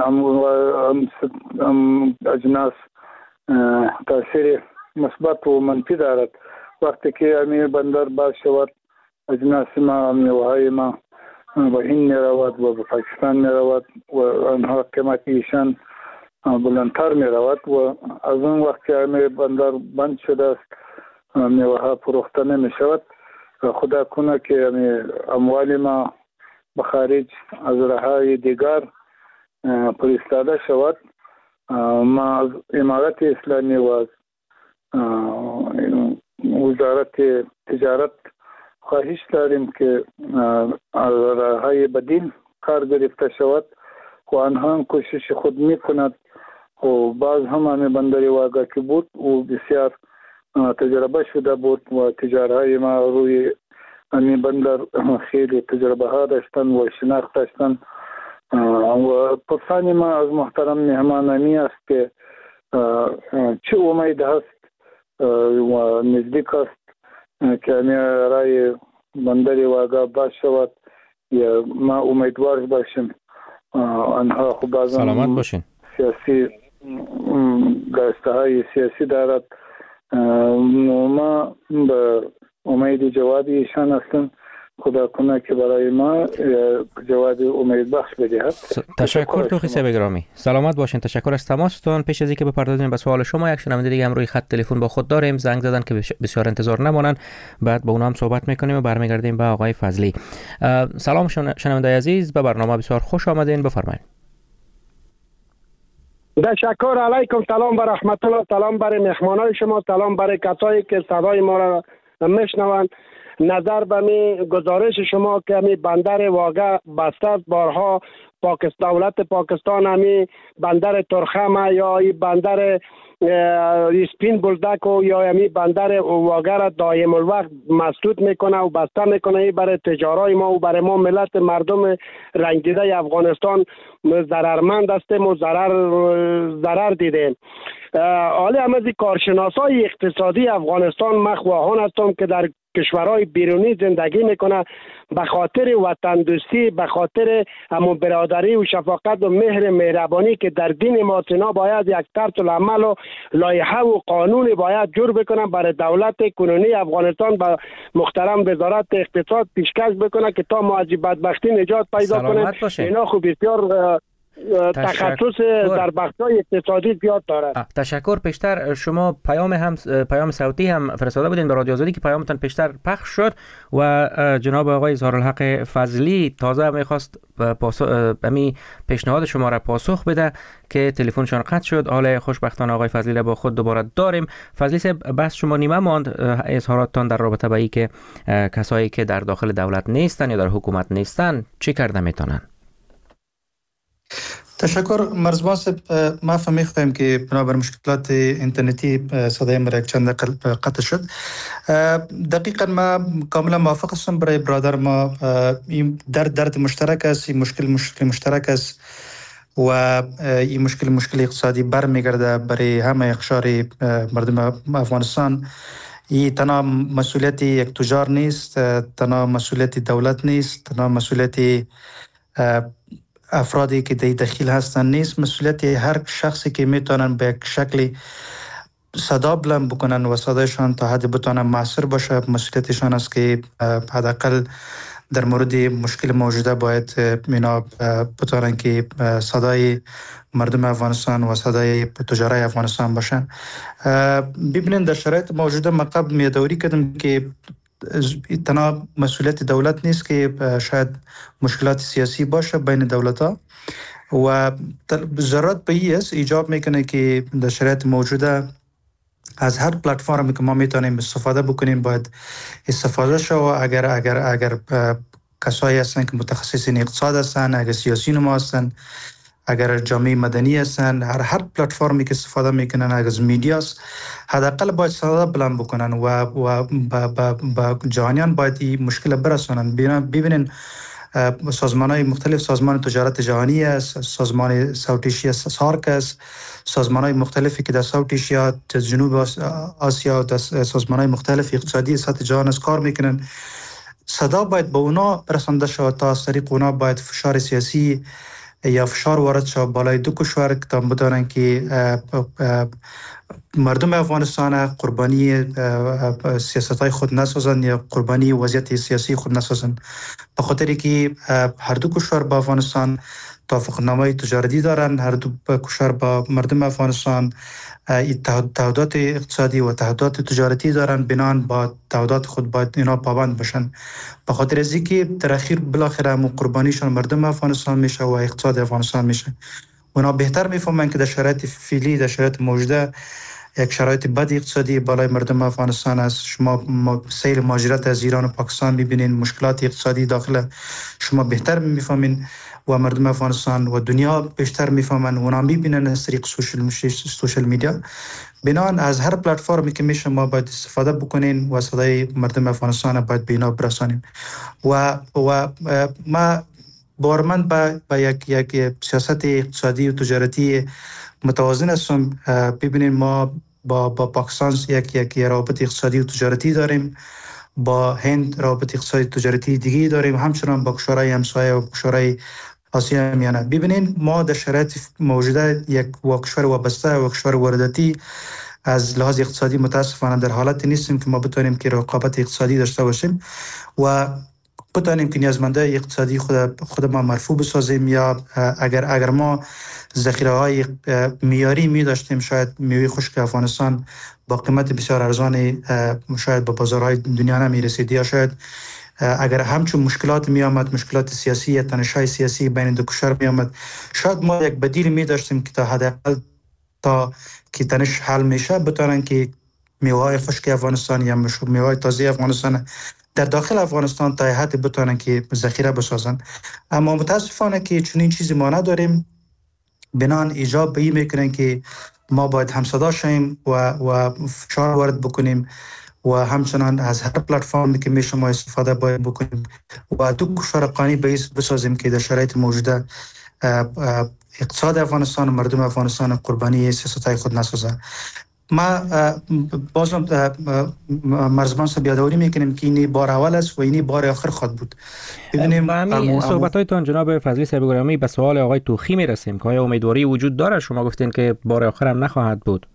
اجناس تاثیر مثبت و منفی دارد. وقتی که همین بندر باز شود اجناس ما میوه‌های ما به هند می رود و به پاکستان می رود و آنها قیمتیشان بلندتر می رود و از اون وقت که همین بندر بند شده است میوه ها فروخته نمی شود. خدا کنه که اموال ما به خارج از راه‌های دیگر فرستاده شود. ما از امارت اسلامی و از وزارت تجارت خواهش داریم که از راه‌های بدیل کار گرفته شود و آنها هم کوشش خود می کند و باز هم بندر واگا که بود و بسیار تجربه شده بود و تجارهای ما روی این بندر خیلی تجربه ها داشتن و شناخت داشتن و پرسان ما از محترم مهمانانی است که چه امید هست و نزدیک است که رای بندر واگا باز شود یا ما امیدوار باشیم. آنها خب بعضا سلامت باشین. سیاسی گسته های سیاسی دارد. ما به امید جوابی ایشان هستیم. خدا کنه که برای ما جواب امید بخش بدهد. تشکر توخی صاحب گرامی. سلامت باشین. تشکر از تماستون. پیش از اینکه بپردازیم به سوال شما یک شنونده دیگه هم روی خط تلفن با خود داریم. زنگ زدن که بسیار انتظار نمانن. بعد با اونها هم صحبت میکنیم و برمیگردیم به آقای فضلی. سلام شنونده عزیز، به برنامه بسیار خوش آمدین. بفرمایید. تشکر علیکم. سلام بر رحمت الله. سلام برای مهمانان شما. سلام برای کسایی که صدای ما را میشنوند. نظر به می گزارش شما که می بندر واگا بسته است. بارها دولت پاکستان همی بندر ترخم یا ای بندر اسپین بولدک و یا همی بندر واگا را دائم الوقت مسدود میکنه و بسته میکنه. ای برای تجارای ما و برای ما ملت مردم رنگیده افغانستان ضررمند هستیم و ضرر دیدیم. حالی هم از کارشناسای اقتصادی افغانستان مخواهان هستم که در کشورهای بیرونی زندگی میکنه به خاطر وطن دوستی، به خاطر همون برادری و شفقت و مهر مهربانی که در دین ما سنا باید یک طرز العمل و لایحه و قانون باید جور بکنن برای دولت کنونی افغانستان به محترم وزارت اقتصاد پیشکش بکنه که تا ما از بدبختی نجات پیدا کنه. اینا خوب بسیار تخصص در بخش‌های اقتصادی زیاد داره. تشکر. پیشتر شما پیام صوتی هم فرستاده بودین به رادیو آزادی که پیامتان پیشتر پخش شد و جناب آقای اظهارالحق فضلی تازه میخواست همین پیشنهاد شما را پاسخ بده که تلفنشان قطع شد. حالا خوشبختانه آقای فضلی را با خود دوباره داریم. فضلی صاحب، بس شما نیمه ماند اظهاراتتان در رابطه با اینکه کسایی که در داخل دولت نیستن یا در حکومت نیستن چی کرده میتونن؟ تشکر مرزبان صاحب. ما فهمیدم که بنابر مشکلات اینترنتی صدای ما یک چند قطع شد. دقیقا ما کاملا موافق هستم. برای برادر ما این درد مشترک است، این مشکل مشترک است و این مشکل اقتصادی برمیگرده برای همه اقشار مردم افغانستان. این تنها مسئولیت یک تجار نیست، تنها مسئولیت دولت نیست، تنها مسئولیت افرادی که داخل هستن نیست، مسئولیت هر شخصی که میتونن به یک شکلی صدا بلند بکنن و صدایشان تا حد بتونن مؤثر باشه. مسئولیتشان است که حداقل در مورد مشکل موجوده باید اینا بتونن که صدای مردم افغانستان و صدای تجارای افغانستان باشن. ببینید در شرایط موجوده ما قبل میادوری کردم که تنها مسئولیت دولت نیست که شاید مشکلات سیاسی باشه بین دولت‌ها و ضرورت به این است ایجاب میکنه که در شرایط موجوده از هر پلتفرمی که ما میتونیم استفاده بکنیم باید استفاده شو. اگر کسایی هستن که متخصصین اقتصاد هستن، اگر سیاسیون ما هستن، اگر جامعه مدنی هستن، هر پلتفرمی که استفاده میکنن، اگر از میدیاست، حداقل باید صدا بلند بکنن و با جهانیان باید این مشکل برسونن. ببینن سازمان‌های مختلف، سازمان تجارت جهانی است، سازمان ساوت ایشیا سارک است، سازمان‌های مختلفی که در ساوت ایشیا، در جنوب آسیا، در سازمان‌های مختلف اقتصادی سطح جهان است کار میکنن. صدا باید به اونا برسانده شود تا از طریق اونا باید فشار سیاسی یا فشار وارد شود بالای دو کشور که تا بدانند که مردم افغانستان قربانی سیاست‌های خود نسازند یا قربانی وضعیت سیاسی خود نسازند، به خاطری که هر دو کشور با افغانستان توافقنامه تجارتی دارند، هر دو کشور با مردم افغانستان تعهدات اقتصادی و تعهدات تجارتی دارند، بنان با تعهدات خود باید اینا پابند باشند. به خاطر از اینکه در اخیر بالاخره قربانیشان مردم افغانستان میشه و اقتصاد افغانستان میشه. اونا بهتر میفهمن که در شرایط فعلی، در شرایط موجوده، یک شرایط بد اقتصادی بالای مردم افغانستان است. شما سیر مهاجرت از ایران و پاکستان ببینین، مشکلات اقتصادی داخل شما بهتر میفهمین و مردم افغانستان و دنیا بیشتر میفهمن، اونا میبینن از طریق سوشل میدیا. بنان از هر پلتفرمی که میشه ما باید استفاده بکنین و صدای مردم افغانستان باید به اینا برسانیم. و ما باورمند به یک سیاست اقتصادی و تجارتی متوازن هستم. ببینید ما با پاکستان یک روابط اقتصادی و تجارتی داریم، با هند روابط اقتصادی تجارتی دیگه داریم، همچنان با کشورهای همسایه و کشورهای آسیا میانه. ببینید ما در شرایط موجوده یک کشور وابسته و کشور وارداتی از لحاظ اقتصادی متاسفانه در حالت نیستیم که ما بتونیم که رقابت اقتصادی داشته باشیم و بتونیم که نیازمنده اقتصادی خود ما مرفوع بسازیم. یا اگر ما ذخیره‌های معیاری می داشتیم، شاید میوه خشک افغانستان با قیمت بسیار ارزان شاید به بازارهای دنیا نمی رسید، یا شاید اگر همچون مشکلات می آمد، مشکلات سیاسی یا تنش‌های سیاسی بین دو کشور می آمد، شاید ما یک بدیل می داشتیم که تا حداقل تا که تنش حل میشه بتونن که میوه‌های خشک افغانستان یا میوه‌های تازه افغانستان در داخل افغانستان تا حد بتونن که ذخیره بسازن. اما متاسفانه که چنین چیزی ما نداریم، بنان ایجاب به این میکنن که ما باید همصدا شیم و فشار وارد بکنیم و همچنان از هر پلتفرمی که میشه ما استفاده باید بکنیم و دو کشور قانی بسازیم که در شرایط موجوده اقتصاد افغانستان و مردم افغانستان قربانی سیاست‌های خود نسازه. ما بازم مرزبان صاحب یادآوری میکنیم که این بار اول است و این بار آخر خواهد بود. ببینیم همین صحبت‌هایتان جناب فضلی صاحب گرامی به سوال آقای توخی میرسیم که آیا امیدواری وجود داره؟ شما گفتین که بار آخر هم نخواهد بود.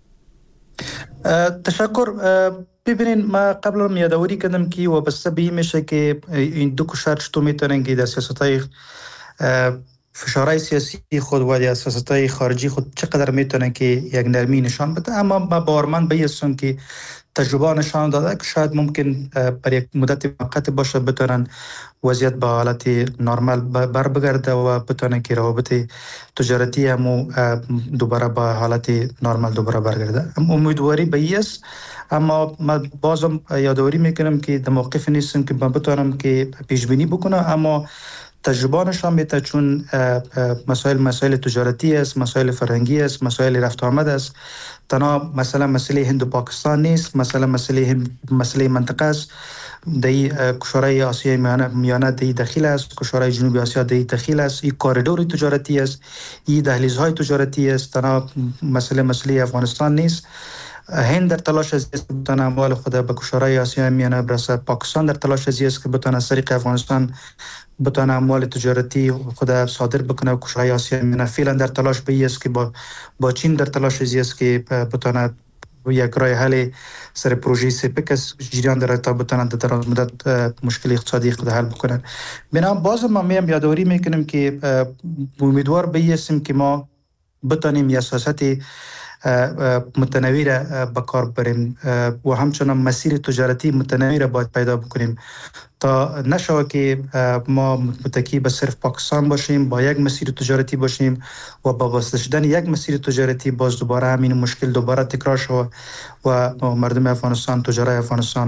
تشکر. ببینین ما قبلا یادآوری کردم که وابسته به این میشه که این دو کشور چطور میتونن که در سیاست‌های فشارهای سیاسی خود و یا سیاست‌های خارجی خود چقدر میتونن که یک نرمی نشان بده. اما با باورمند به هستم که تجربه نشان داده که شاید ممکن برای یک مدت موقت باشه بتونن وضعیت به حالت نرمال بر بگرده و بتونن که روابط تجارتی هم دوباره به حالت نرمال دوباره برگرده. امیدواری به این است. اما من بازم یادآوری میکنم که در موقف نیستم که من بتونم که پیش بینی بکنم، اما تجربه نشان میده چون مسائل تجارتی است، مسائل فرهنگی است، مسائل رفت آمد است. تنها مثلا مسئله هند و پاکستان نیست، مسئله منطقه است. دی کشورهای آسیای میانه دی داخل است، کشورهای جنوبی آسیا دی داخل است. این کاریدور تجارتی است، این دهلیزهای تجارتی است. تنها مسئله افغانستان نیست. هند در تلاش است که بتونه اموال خود به کشورهای آسیا میانه برسه. پاکستان در تلاش است که بتونه از طریق افغانستان بتونه اموال تجارتی خود صادر بکنه و کشورهای آسیا میانه. فعلا در تلاش به است که با چین در تلاش است که بتونه یک راه حل سر پروژه سپکس جریان داره تا بتونه در دراز مدت مشکل اقتصادی خود حل بکنن. بنابراین باز ما هم یادآوری میکنیم که امیدوار به هستیم که ما بتونیم یا سیاست متنوع را به کار بریم و همچنان مسیر تجارتی متنوع را باید پیدا بکنیم تا نشود که ما متکی به صرف پاکستان باشیم، با یک مسیر تجارتی باشیم و با واسطه شدن یک مسیر تجارتی باز دوباره همین مشکل دوباره تکرار شود و مردم افغانستان، تجارای افغانستان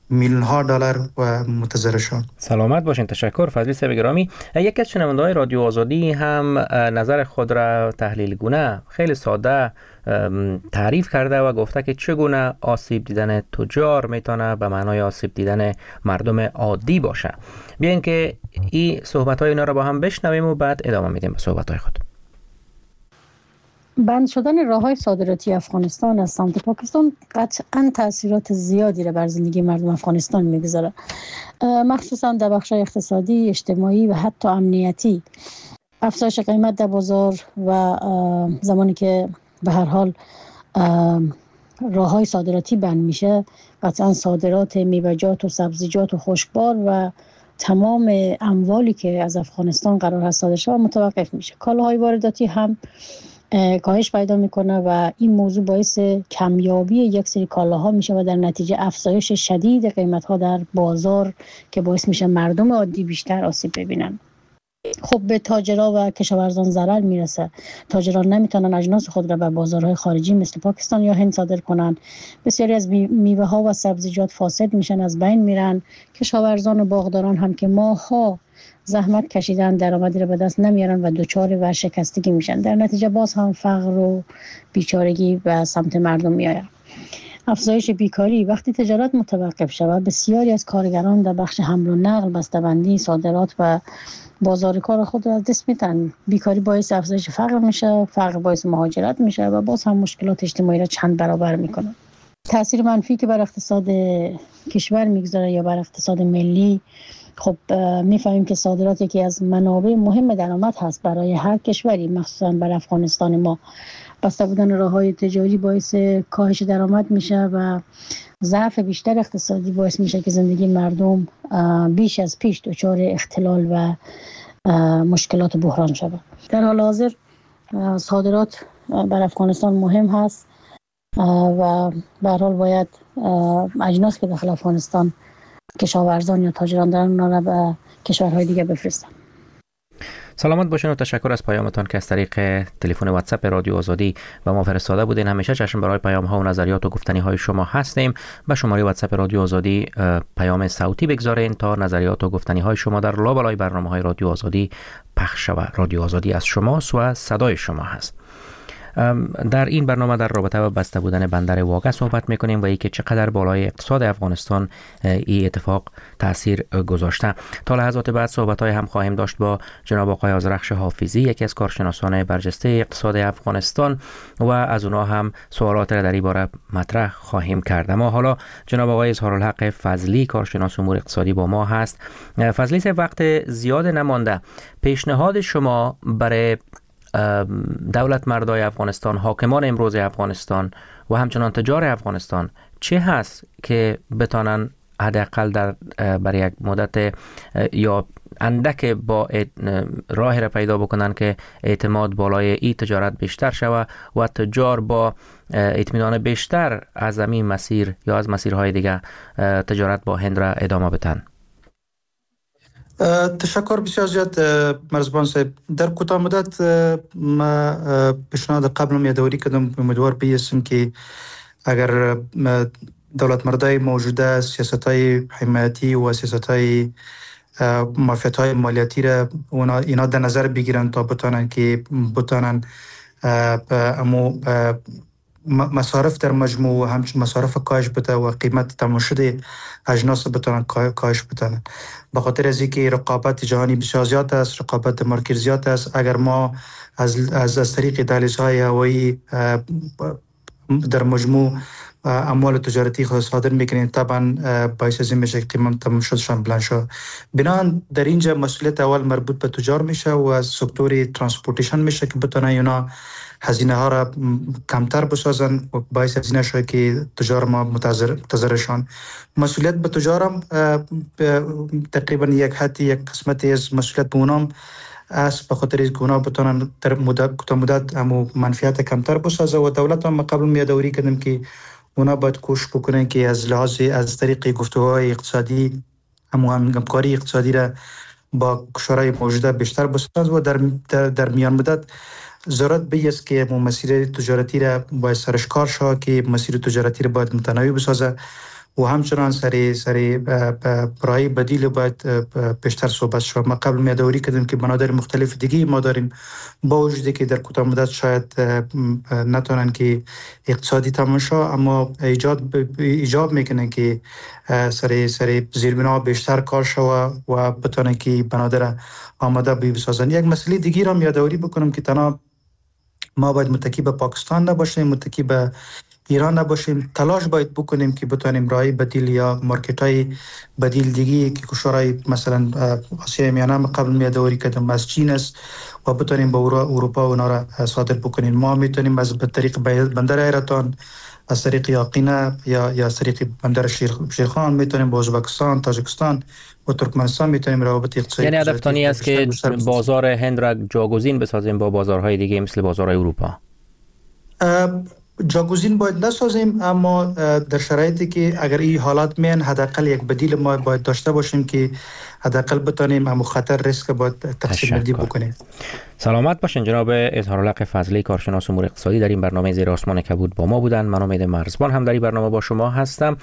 میلیون ها دلار و متضررشان. سلامت باشین. تشکر فضلی صاحب گرامی. یکی از شنونده‌های رادیو آزادی هم نظر خود را تحلیل گونه خیلی ساده تعریف کرده و گفته که چگونه آسیب دیدن تجار میتونه به معنای آسیب دیدن مردم عادی باشه. بیاین که این صحبت‌های اینا را با هم بشنویم و بعد ادامه میدیم به صحبت‌های خود. بند شدن راه‌های صادراتی افغانستان از سمت پاکستان قطعاً تاثیرات زیادی را بر زندگی مردم افغانستان می‌گذاره، مخصوصاً در بخش‌های اقتصادی، اجتماعی و حتی امنیتی. افزایش قیمت در بازار و زمانی که به هر حال راه‌های صادراتی بند میشه، قطعاً صادرات میوه‌جات و سبزیجات و خشکبار و تمام اموالی که از افغانستان قرار هست صادر شود متوقف میشه. کالاهای وارداتی هم کاهش پیدا میکنه و این موضوع باعث کمیابی یک سری کالاها میشه و در نتیجه افزایش شدید قیمت‌ها در بازار که باعث میشه مردم عادی بیشتر آسیب ببینن. خب به تاجرها و کشاورزان ضرر میرسه. تاجران نمیتونن اجناس خود را به بازارهای خارجی مثل پاکستان یا هند صادر کنن. بسیاری از میوه ها و سبزیجات فاسد میشن، از بین میرن. کشاورزان و باغداران هم که ماها زحمت کشیدن درآمدی را به دست نمیارن و دچار ورشکستگی میشن. در نتیجه باز هم فقر و بیچارگی به سمت مردم میآید. افزایش بیکاری. وقتی تجارت متوقف شود بسیاری از کارگران در بخش حمل و نقل، بسته‌بندی، صادرات و بازار کار خود را از دست میدن. بیکاری باعث افزایش فقر میشه، فقر باعث مهاجرت میشه و باز هم مشکلات اجتماعی را چند برابر میکنه. تاثیر منفی که بر اقتصاد کشور میگذاره یا بر اقتصاد ملی، خب میفهمیم که صادرات یکی از منابع مهم درآمد هست برای هر کشوری، مخصوصا بر افغانستان ما. بسته بودن راه‌های تجاری باعث کاهش درآمد میشه و ضعف بیشتر اقتصادی باعث میشه که زندگی مردم بیش از پیش دچار اختلال و مشکلات بحران شود. در حال حاضر صادرات بر افغانستان مهم هست و به هر حال باید اجناس که داخل افغانستان کشاورزان یا تاجران دارن اونا را به کشورهای دیگه بفرستن. سلامت باشین و تشکر از پیامتان که از طریق تلفن واتساپ رادیو آزادی به ما فرستاده بودین. همیشه چشم برای پیام ها و نظریات و گفتنی های شما هستیم. به شماره واتساپ رادیو آزادی پیام صوتی بگذارین تا نظریات و گفتنی های شما در لابلای برنامه های رادیو آزادی پخش شود. رادیو آزادی از شماست و صدای شما هست. در این برنامه در رابطه با بسته بودن بندر واگه صحبت میکنیم و اینکه چقدر بالای اقتصاد افغانستان این اتفاق تاثیر گذاشته. تا لحظات بعد صحبت‌های هم خواهیم داشت با جناب آقای آذرخش حافظی، یکی از کارشناسان برجسته اقتصاد افغانستان، و از اونها هم سوالات را در این باره مطرح خواهیم کرد. اما حالا جناب آقای اظهارالحق فضلی، کارشناس امور اقتصادی، با ما هست. فضلی صاحب، وقت زیاد نمانده، پیشنهاد شما برای دولت مردای افغانستان، حاکمان امروز افغانستان و همچنان تجار افغانستان چه هست که بتانن حداقل برای یک مدت یا اندک با راه را پیدا بکنن که اعتماد بالای این تجارت بیشتر شود و تجار با اطمینان بیشتر از این مسیر یا از مسیرهای دیگه تجارت با هند را ادامه بدن؟ تشکر بسیار زیاد مرزبان صاحب. در کوتاه مدت ما پیشنهاد قبل یادآوری کردم، امیدوار بیستم که اگر دولت مردای موجوده سیاست‌های حمایتی و سیاست‌های معافیت‌های مالیاتی را اینا در نظر بگیرن تا بتانن امو مصارف در مجموع و همچنین مصارف کاهش بده و قیمت تمام شده اجناس بتونن کاهش بدن. به خاطر از اینکه رقابت جهانی بسیار زیاد است، رقابت مارکت زیاد است، اگر ما از طریق دهلیزهای هوایی در مجموع اموال تجارتی خود صادر میکنیم، طبعا باعث از این میشه که قیمت تمام شدشان بلند شد. بنابراین در اینجا مسئولیت اول مربوط به تجار میشه و از سکتور ترانسپورتیشن میشه که بتونن اینا هزینه ها را کمتر بسازن و باعث هزینه شد که تجار ما متضررشان. مسئولیت به تجارم تقریبا یک قسمتی از مسئولیت به اونام است، به خاطر اینکه اونا بتونن در مدت همو منفعت کمتر بسازه و دولت هم قبل یادآوری کردم که اونا باید کوشش بکنن که از طریق گفتگوهای اقتصادی همکاری اقتصادی را با کشورهای موجوده بیشتر بسازه و در میان مدت ضرورت بیست که مسیر تجارتی را باید سرش کار شد که مسیر تجارتی را باید متنوع بسازه و همچنان سری برای بدیل باید بیشتر صحبت شود. ما قبل میادوری کردیم که بنادر مختلف دیگه ما داریم، با وجودی که در کوتاه مدت شاید نتونن که اقتصادی تمام شه، اما ایجاب میکنه که سری زیربنا بیشتر کار شود و بتونه که بنادر آماده بسازن. یک مسئله دیگه را یادآوری بکنم که تنها ما باید متکی به پاکستان نباشیم، متکی به ایران نباشیم، تلاش باید بکنیم که بتونیم راه بدیل یا مارکت های بدیل دیگه که کشورهای مثلا آسیای میانه قبل یادآوری کردم از چین است و بتونیم به اروپا و اونا را صادر بکنیم. ما میتونیم از به طریق بندر ایران، از طریق یاقینه یا از طریق بندر شیرخان میتونیم با ازبکستان، تاجیکستان و ترکمنستان میتونیم روابط اقتصادی. یعنی هدف تانی است که بازار هند را جاگزین بسازیم با بازارهای دیگه مثل بازارهای اروپا. جاگزین باید نسازیم، اما در شرایطی که اگر این حالات میان حداقل یک بدیل ما باید داشته باشیم که حداقل بتونیم هم خطر ریسک باید تقسیم بندی بکنیم. سلامت باشین جناب اظهارالحق فضلی، کارشناس امور اقتصادی، در این برنامه زیر آسمان کبود با ما بودن. من امید مرزبان هم در این برنامه با شما هستم.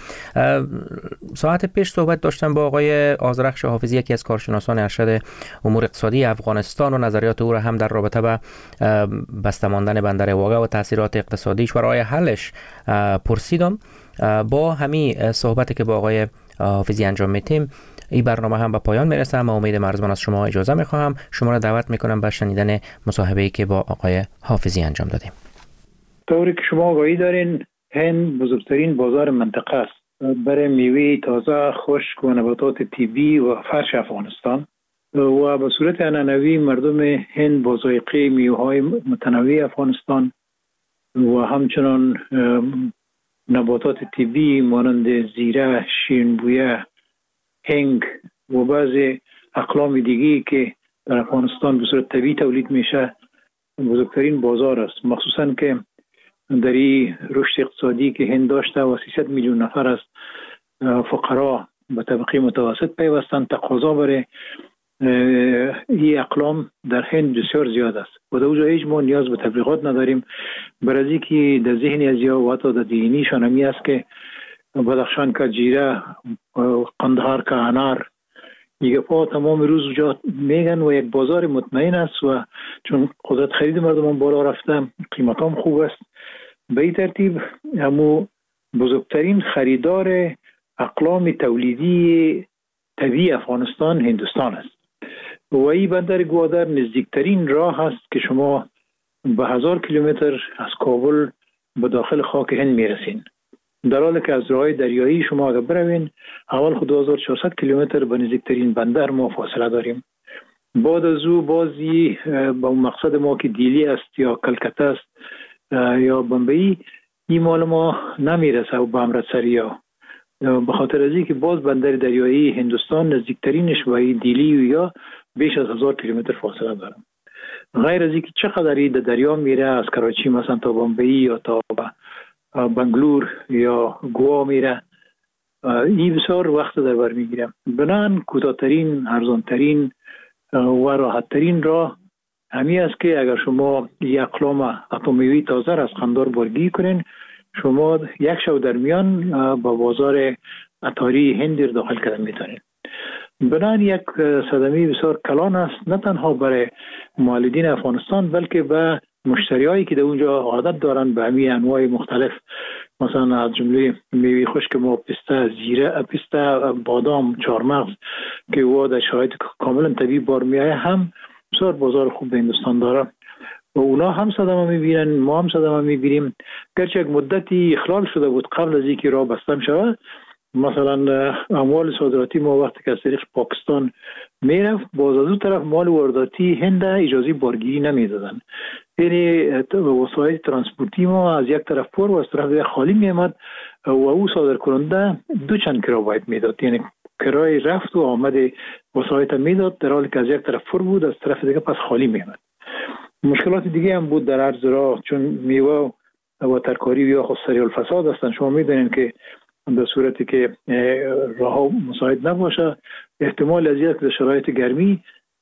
ساعت پیش صحبت داشتم با آقای آذرخش حافظی، یکی از کارشناسان ارشد امور اقتصادی افغانستان، و نظریات او را هم در رابطه با بسته ماندن بندر واقع و تاثیرات اقتصادیش و راه حلش پرسیدم. با همین صحبتی که با آقای حافظی انجام میتیم این برنامه هم به پایان میرسه. اما امید مرزبان از شما اجازه میخواهم، شما را دعوت میکنم به شنیدن مصاحبه‌ای که با آقای حافظی انجام دادیم. طوری که شما آگاهی دارین، هند بزرگترین بازار منطقه است برای میوه تازه، خشک و نباتات طبیعی و فرش افغانستان، و به صورت عنعنوی مردم هند با ذائقه میوه‌های متنوع افغانستان و همچنان نباتات طبیعی مانند زیره، شیرین‌بویه، هنگ و بعضی اقلام دیگی که در افغانستان به صورت طبیعی تولید میشه بزرگترین بازار است. مخصوصا که در این رشد اقتصادی که هند داشته و 300 میلیون نفر از فقرا به طبقه متوسط پیوستند، تقاضا برای این اقلام در هند بسیار زیاد است و در اونجا هیچ ما نیاز به تبلیغات نداریم، برای اینکه در ذهن ازیا و حتی در دینیشان همی است که بدخشان کا جیره، قندهار کا انار، یک پا تمام روز جا میگن و یک بازار مطمئن است و چون قدرت خرید مردم بالا رفته، قیمت هم خوب است. به این ترتیب همو بزرگترین خریدار اقلام تولیدی طبیعی افغانستان هندوستان است و این بندر گوادر نزدیکترین راه است که شما به 1000 کیلومتر از کابل به داخل خاک هند میرسین، در حالی که از راههای دریایی شما اگر بروین اول خود 2400 کیلومتر به نزدیکترین بندر ما فاصله داریم. بعد از او بازی با مقصد ما که دیلی است یا کلکته است یا بمبئی، این مال ما نمیرسه و به امرتسری ها، به خاطر از اینکه باز بندر دریایی هندوستان نزدیکترینش با دیلی یا بیش از 1000 کیلومتر فاصله داره. غیر از اینکه چقدر در دریا میره، از کراچی مثلا تا بمبئی یا تا بنگلور یا گوا میره، این بسیار وقت در بر میگیره. بنان کوتاه‌ترین، ارزان‌ترین و راحت‌ترین راه همین است که اگر شما یک اقلام اتمیوی تازه از قندهار بارگیری کنین، شما یک شب در میان با بازار اتاری هند داخل کردن میتونین. بنان یک صدمه بسیار کلان است، نه تنها برای مولدین افغانستان بلکه به مشتریایی که در اونجا عادت دارن به همین انواع مختلف، مثلا از جمله میوه خشک ما، پسته، زیره، پسته، بادام، چهارمغز که او در شرایط کاملا طبیعی بار میایه، هم بسیار بازار خوب به هندوستان داره و اونا هم صدمه میبینن، ما هم صدمه میبینیم. گرچه یک مدتی اخلال شده بود قبل از اینکه راه بسته شود، مثلا اموال صادراتی ما وقتی که از طریق پاکستان میرفت، باز از اون طرف مال وارداتی هند اجازه بارگیری نمیدادن، یعنی وسایل ترانسپورتی ما از یک طرف پر و از طرف دیگه خالی میامد و او صادر کننده دو چند کرا باید میداد، یعنی کرای رفت و آمد وسایل میداد در حالی که از یک طرف پر بود، از طرف دیگه پس خالی میامد. مشکلات دیگه هم بود در عرض راه، چون میوه و ترکاری یا خود سریع الفساد هستند. شما میدونین که در صورتی که راه مساعد نباشه، احتمال از یک در شرایط گرمی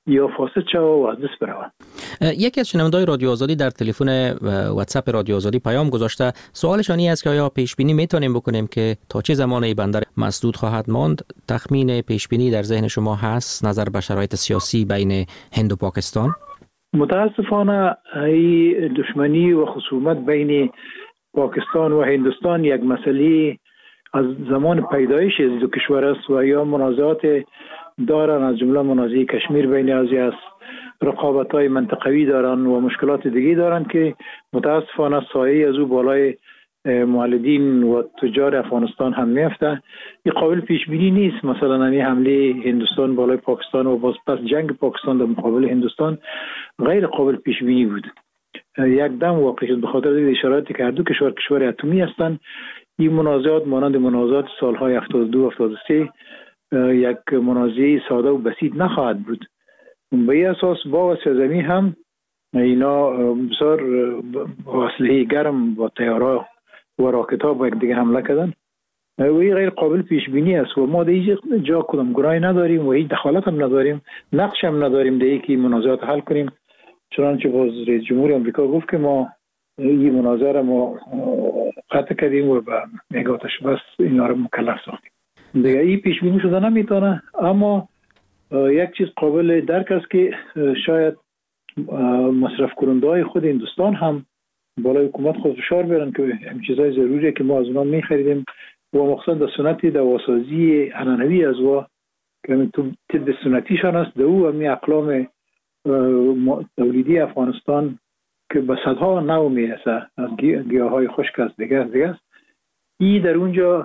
یا فاسد شود و از دست برود. یکی از شنونده‌های رادیو آزادی در تلفن واتساپ رادیو آزادی پیام گذاشته. سوالشان این است که آیا پیش بینی میتونیم بکنیم که تا چه زمان این بندر مسدود خواهد ماند؟ تخمین پیش بینی در ذهن شما هست نظر به شرایط سیاسی بین هند و پاکستان؟ متاسفانه این دشمنی و خصومت بین پاکستان و هندوستان یک مسئله از زمان پیدایش از دو کشور است و یا منازعات دارن، از جمله منازعه کشمیر بین ازی است، رقابت‌های منطقوی دارن و مشکلات دیگه دارن که متاسفانه سایه از او بالای مولدین و تجار افغانستان هم میفته. این قابل پیش بینی نیست. مثلا این حمله هندوستان بالای پاکستان و باز پس جنگ پاکستان در مقابل هندوستان غیر قابل پیش بینی بود. یک دم واقع شد به خاطر شرایطی که هر دو کشور اتمی هستند. این منازعات مانند منازعات سالهای 72 73 یک منازعه ساده و بسیط نخواهد بود. به این اساس با سرزمی هم اینا بسیار اسلحه گرم و طیاره و راکت‌ها با یک دیگه حمله کردن و این غیر قابل پیش بینی است و ما در جا کدام گرایی نداریم و هیچ دخالت هم نداریم، نقش هم نداریم در اینکه منازعات حل کنیم. چنانچه باز رئیس جمهور آمریکا گفت که ما این مناظره را ما قطع کردیم و به نگاتش بس اینا رو مکلف ساختیم. دیگه این پیش بینی شده نمیتونه، اما یک چیز قابل درک است که شاید مصرف کننده های خود هندوستان هم بالای حکومت خود فشار بیارن که همین چیزای ضروریه که ما از اونها میخریدیم و مخصوصا در سنت دواسازی عنعنوی از و که طب سنتیشان است در او همین اقلام تولیدی افغانستان که به صدها نو میرسه از گیاه های خشک است دیگه است. این در اونجا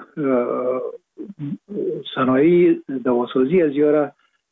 صنایع دواسازی از یاره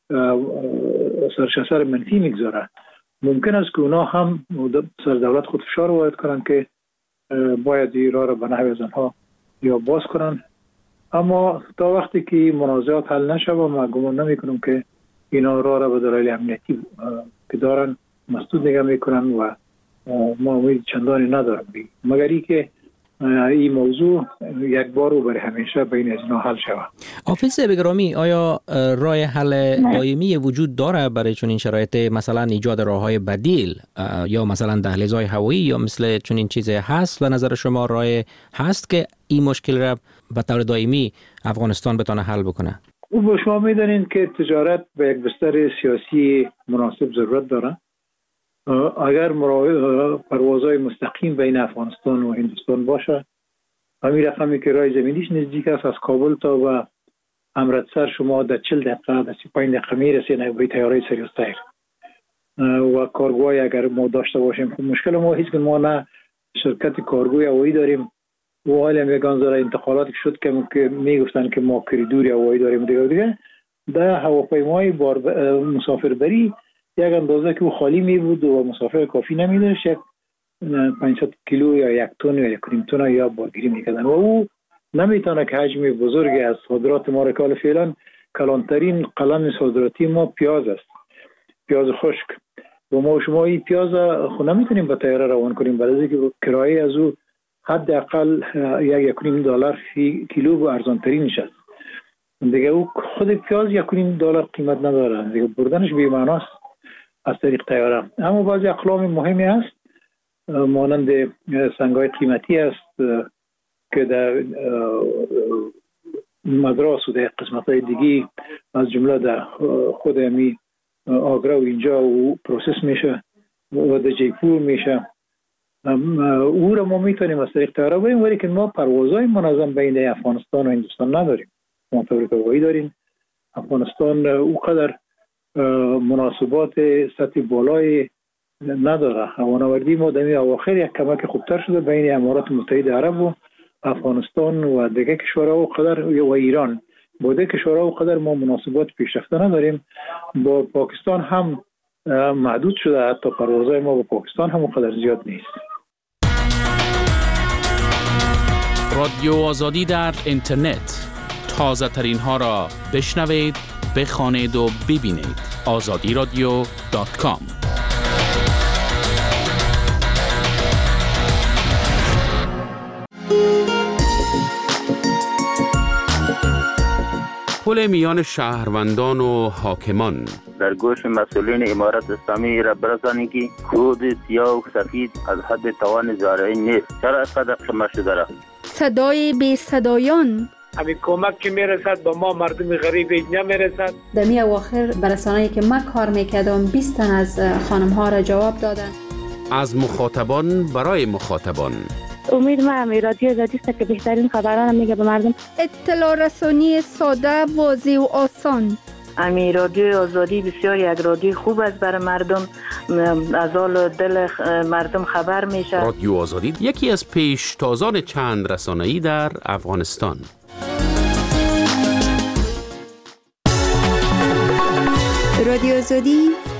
سرشسر منفی میگذاره. ممکن است که اونا هم سر دولت خود فشار وارد کنن که باید این راه را به نحو از آنها یا باز کنن، اما تا وقتی که منازعات حل نشه ما گمان نمی کنم که اینا راه را به دلایل امنیتی که دارن مسدود نگه میکنن و ما امید چندانی ندارم مگر ای که این موضوع یک بار و برای همیشه بین از اینا حل شود. حافظ بگرامی، آیا راه حل دائمی وجود داره برای چنین شرایط، مثلا ایجاد راههای بدیل یا مثلا دهلیزهای هوایی یا مثل چنین چیزی هست؟ و نظر شما راه هست که این مشکل را به طور دائمی افغانستان بتونه حل بکنه؟ او شما میدونید که تجارت به یک بستر سیاسی مناسب ضرورت داره. اگر پروازهای مستقیم بین افغانستان و هندوستان باشه، همین رقمی که راه زمینیش نزدیک است از کابل تا و امرتسر شما در 40 دقیقه در 35 دقیقه میرسید به طیاره سریوستایر و کارگوهای اگر ما داشته باشیم. مشکل ما هیچ که ما نه شرکت کارگوی هوایی داریم و حالا میگن زره انتقالات شد که میگفتن که ما کریدور هوایی داریم دیگه در هواپیمای مسافربری یک اندازه که خالی می بود و مسافر کافی نمی داشت، 500 کیلو یا 1 تن یا 1.5 تن یا بارگیری میکردن و او نمیتونه که حجم بزرگی از صادرات ما را که فعلا کلانترین قلم صادراتی ما پیاز است، پیاز خشک و ما شما این پیاز خود نمیتونیم به طیاره روان کنیم برای که کرایه از او حداقل $1.5 فی کیلو و ارزان ترین میشه دیگه. او خود پیاز $1.5 قیمت نداره دیگه، بردنش بی معناست از طریق طیاره. اما بعضی اقلام مهمی است مانند سنگ‌های قیمتی است که در مدراس و در قسمت‌های دیگه از جمله در خود همی آگرا و اینجا و پروسس میشه و در جیپور میشه. او را ما میتونیم از طریق طیاره بریم، ولی که ما پروازهای منظم بین افغانستان و هندوستان نداریم. ما طریق هوایی داریم. افغانستان او قدر مناسبات سطح بالای نداره. هوانوردی ما در اواخر یک کمک خوبتر شده بین امارات متحده عرب و افغانستان و دیگه کشورها و قدر و ایران. با دیگه کشورها و قدر ما مناسبات پیشرفته نداریم. با پاکستان هم محدود شده، حتی پروازهای ما با پاکستان هم قدر زیاد نیست. رادیو آزادی در اینترنت، تازه ترین ها را بشنوید، بخوانید و ببینید. azadiradio.com. پل میان شهروندان و حاکمان. در گوش مسئولین امارت اسلامی را برسانید که کود سیاه و سفید از حد توان زارعین نیست. چرا اینقدر شما شده را؟ صدای بی صدایان. همین کمک که میرسد به ما مردم غریب نمیرسد. در می اواخر برسانه‌ای که من کار میکردم 20 تن از خانم ها را جواب دادن. از مخاطبان برای مخاطبان. امید ما رادیو آزادی است که بهترین خبران میگه به مردم. اطلاع رسانی ساده، واضح و آسان. رادیو آزادی بسیار یک رادیو خوب است برای مردم، از حال دل مردم خبر میشه. رادیو آزادی یکی از پیشتازان چند رسانه‌ای در افغانستان. رادیو آزادی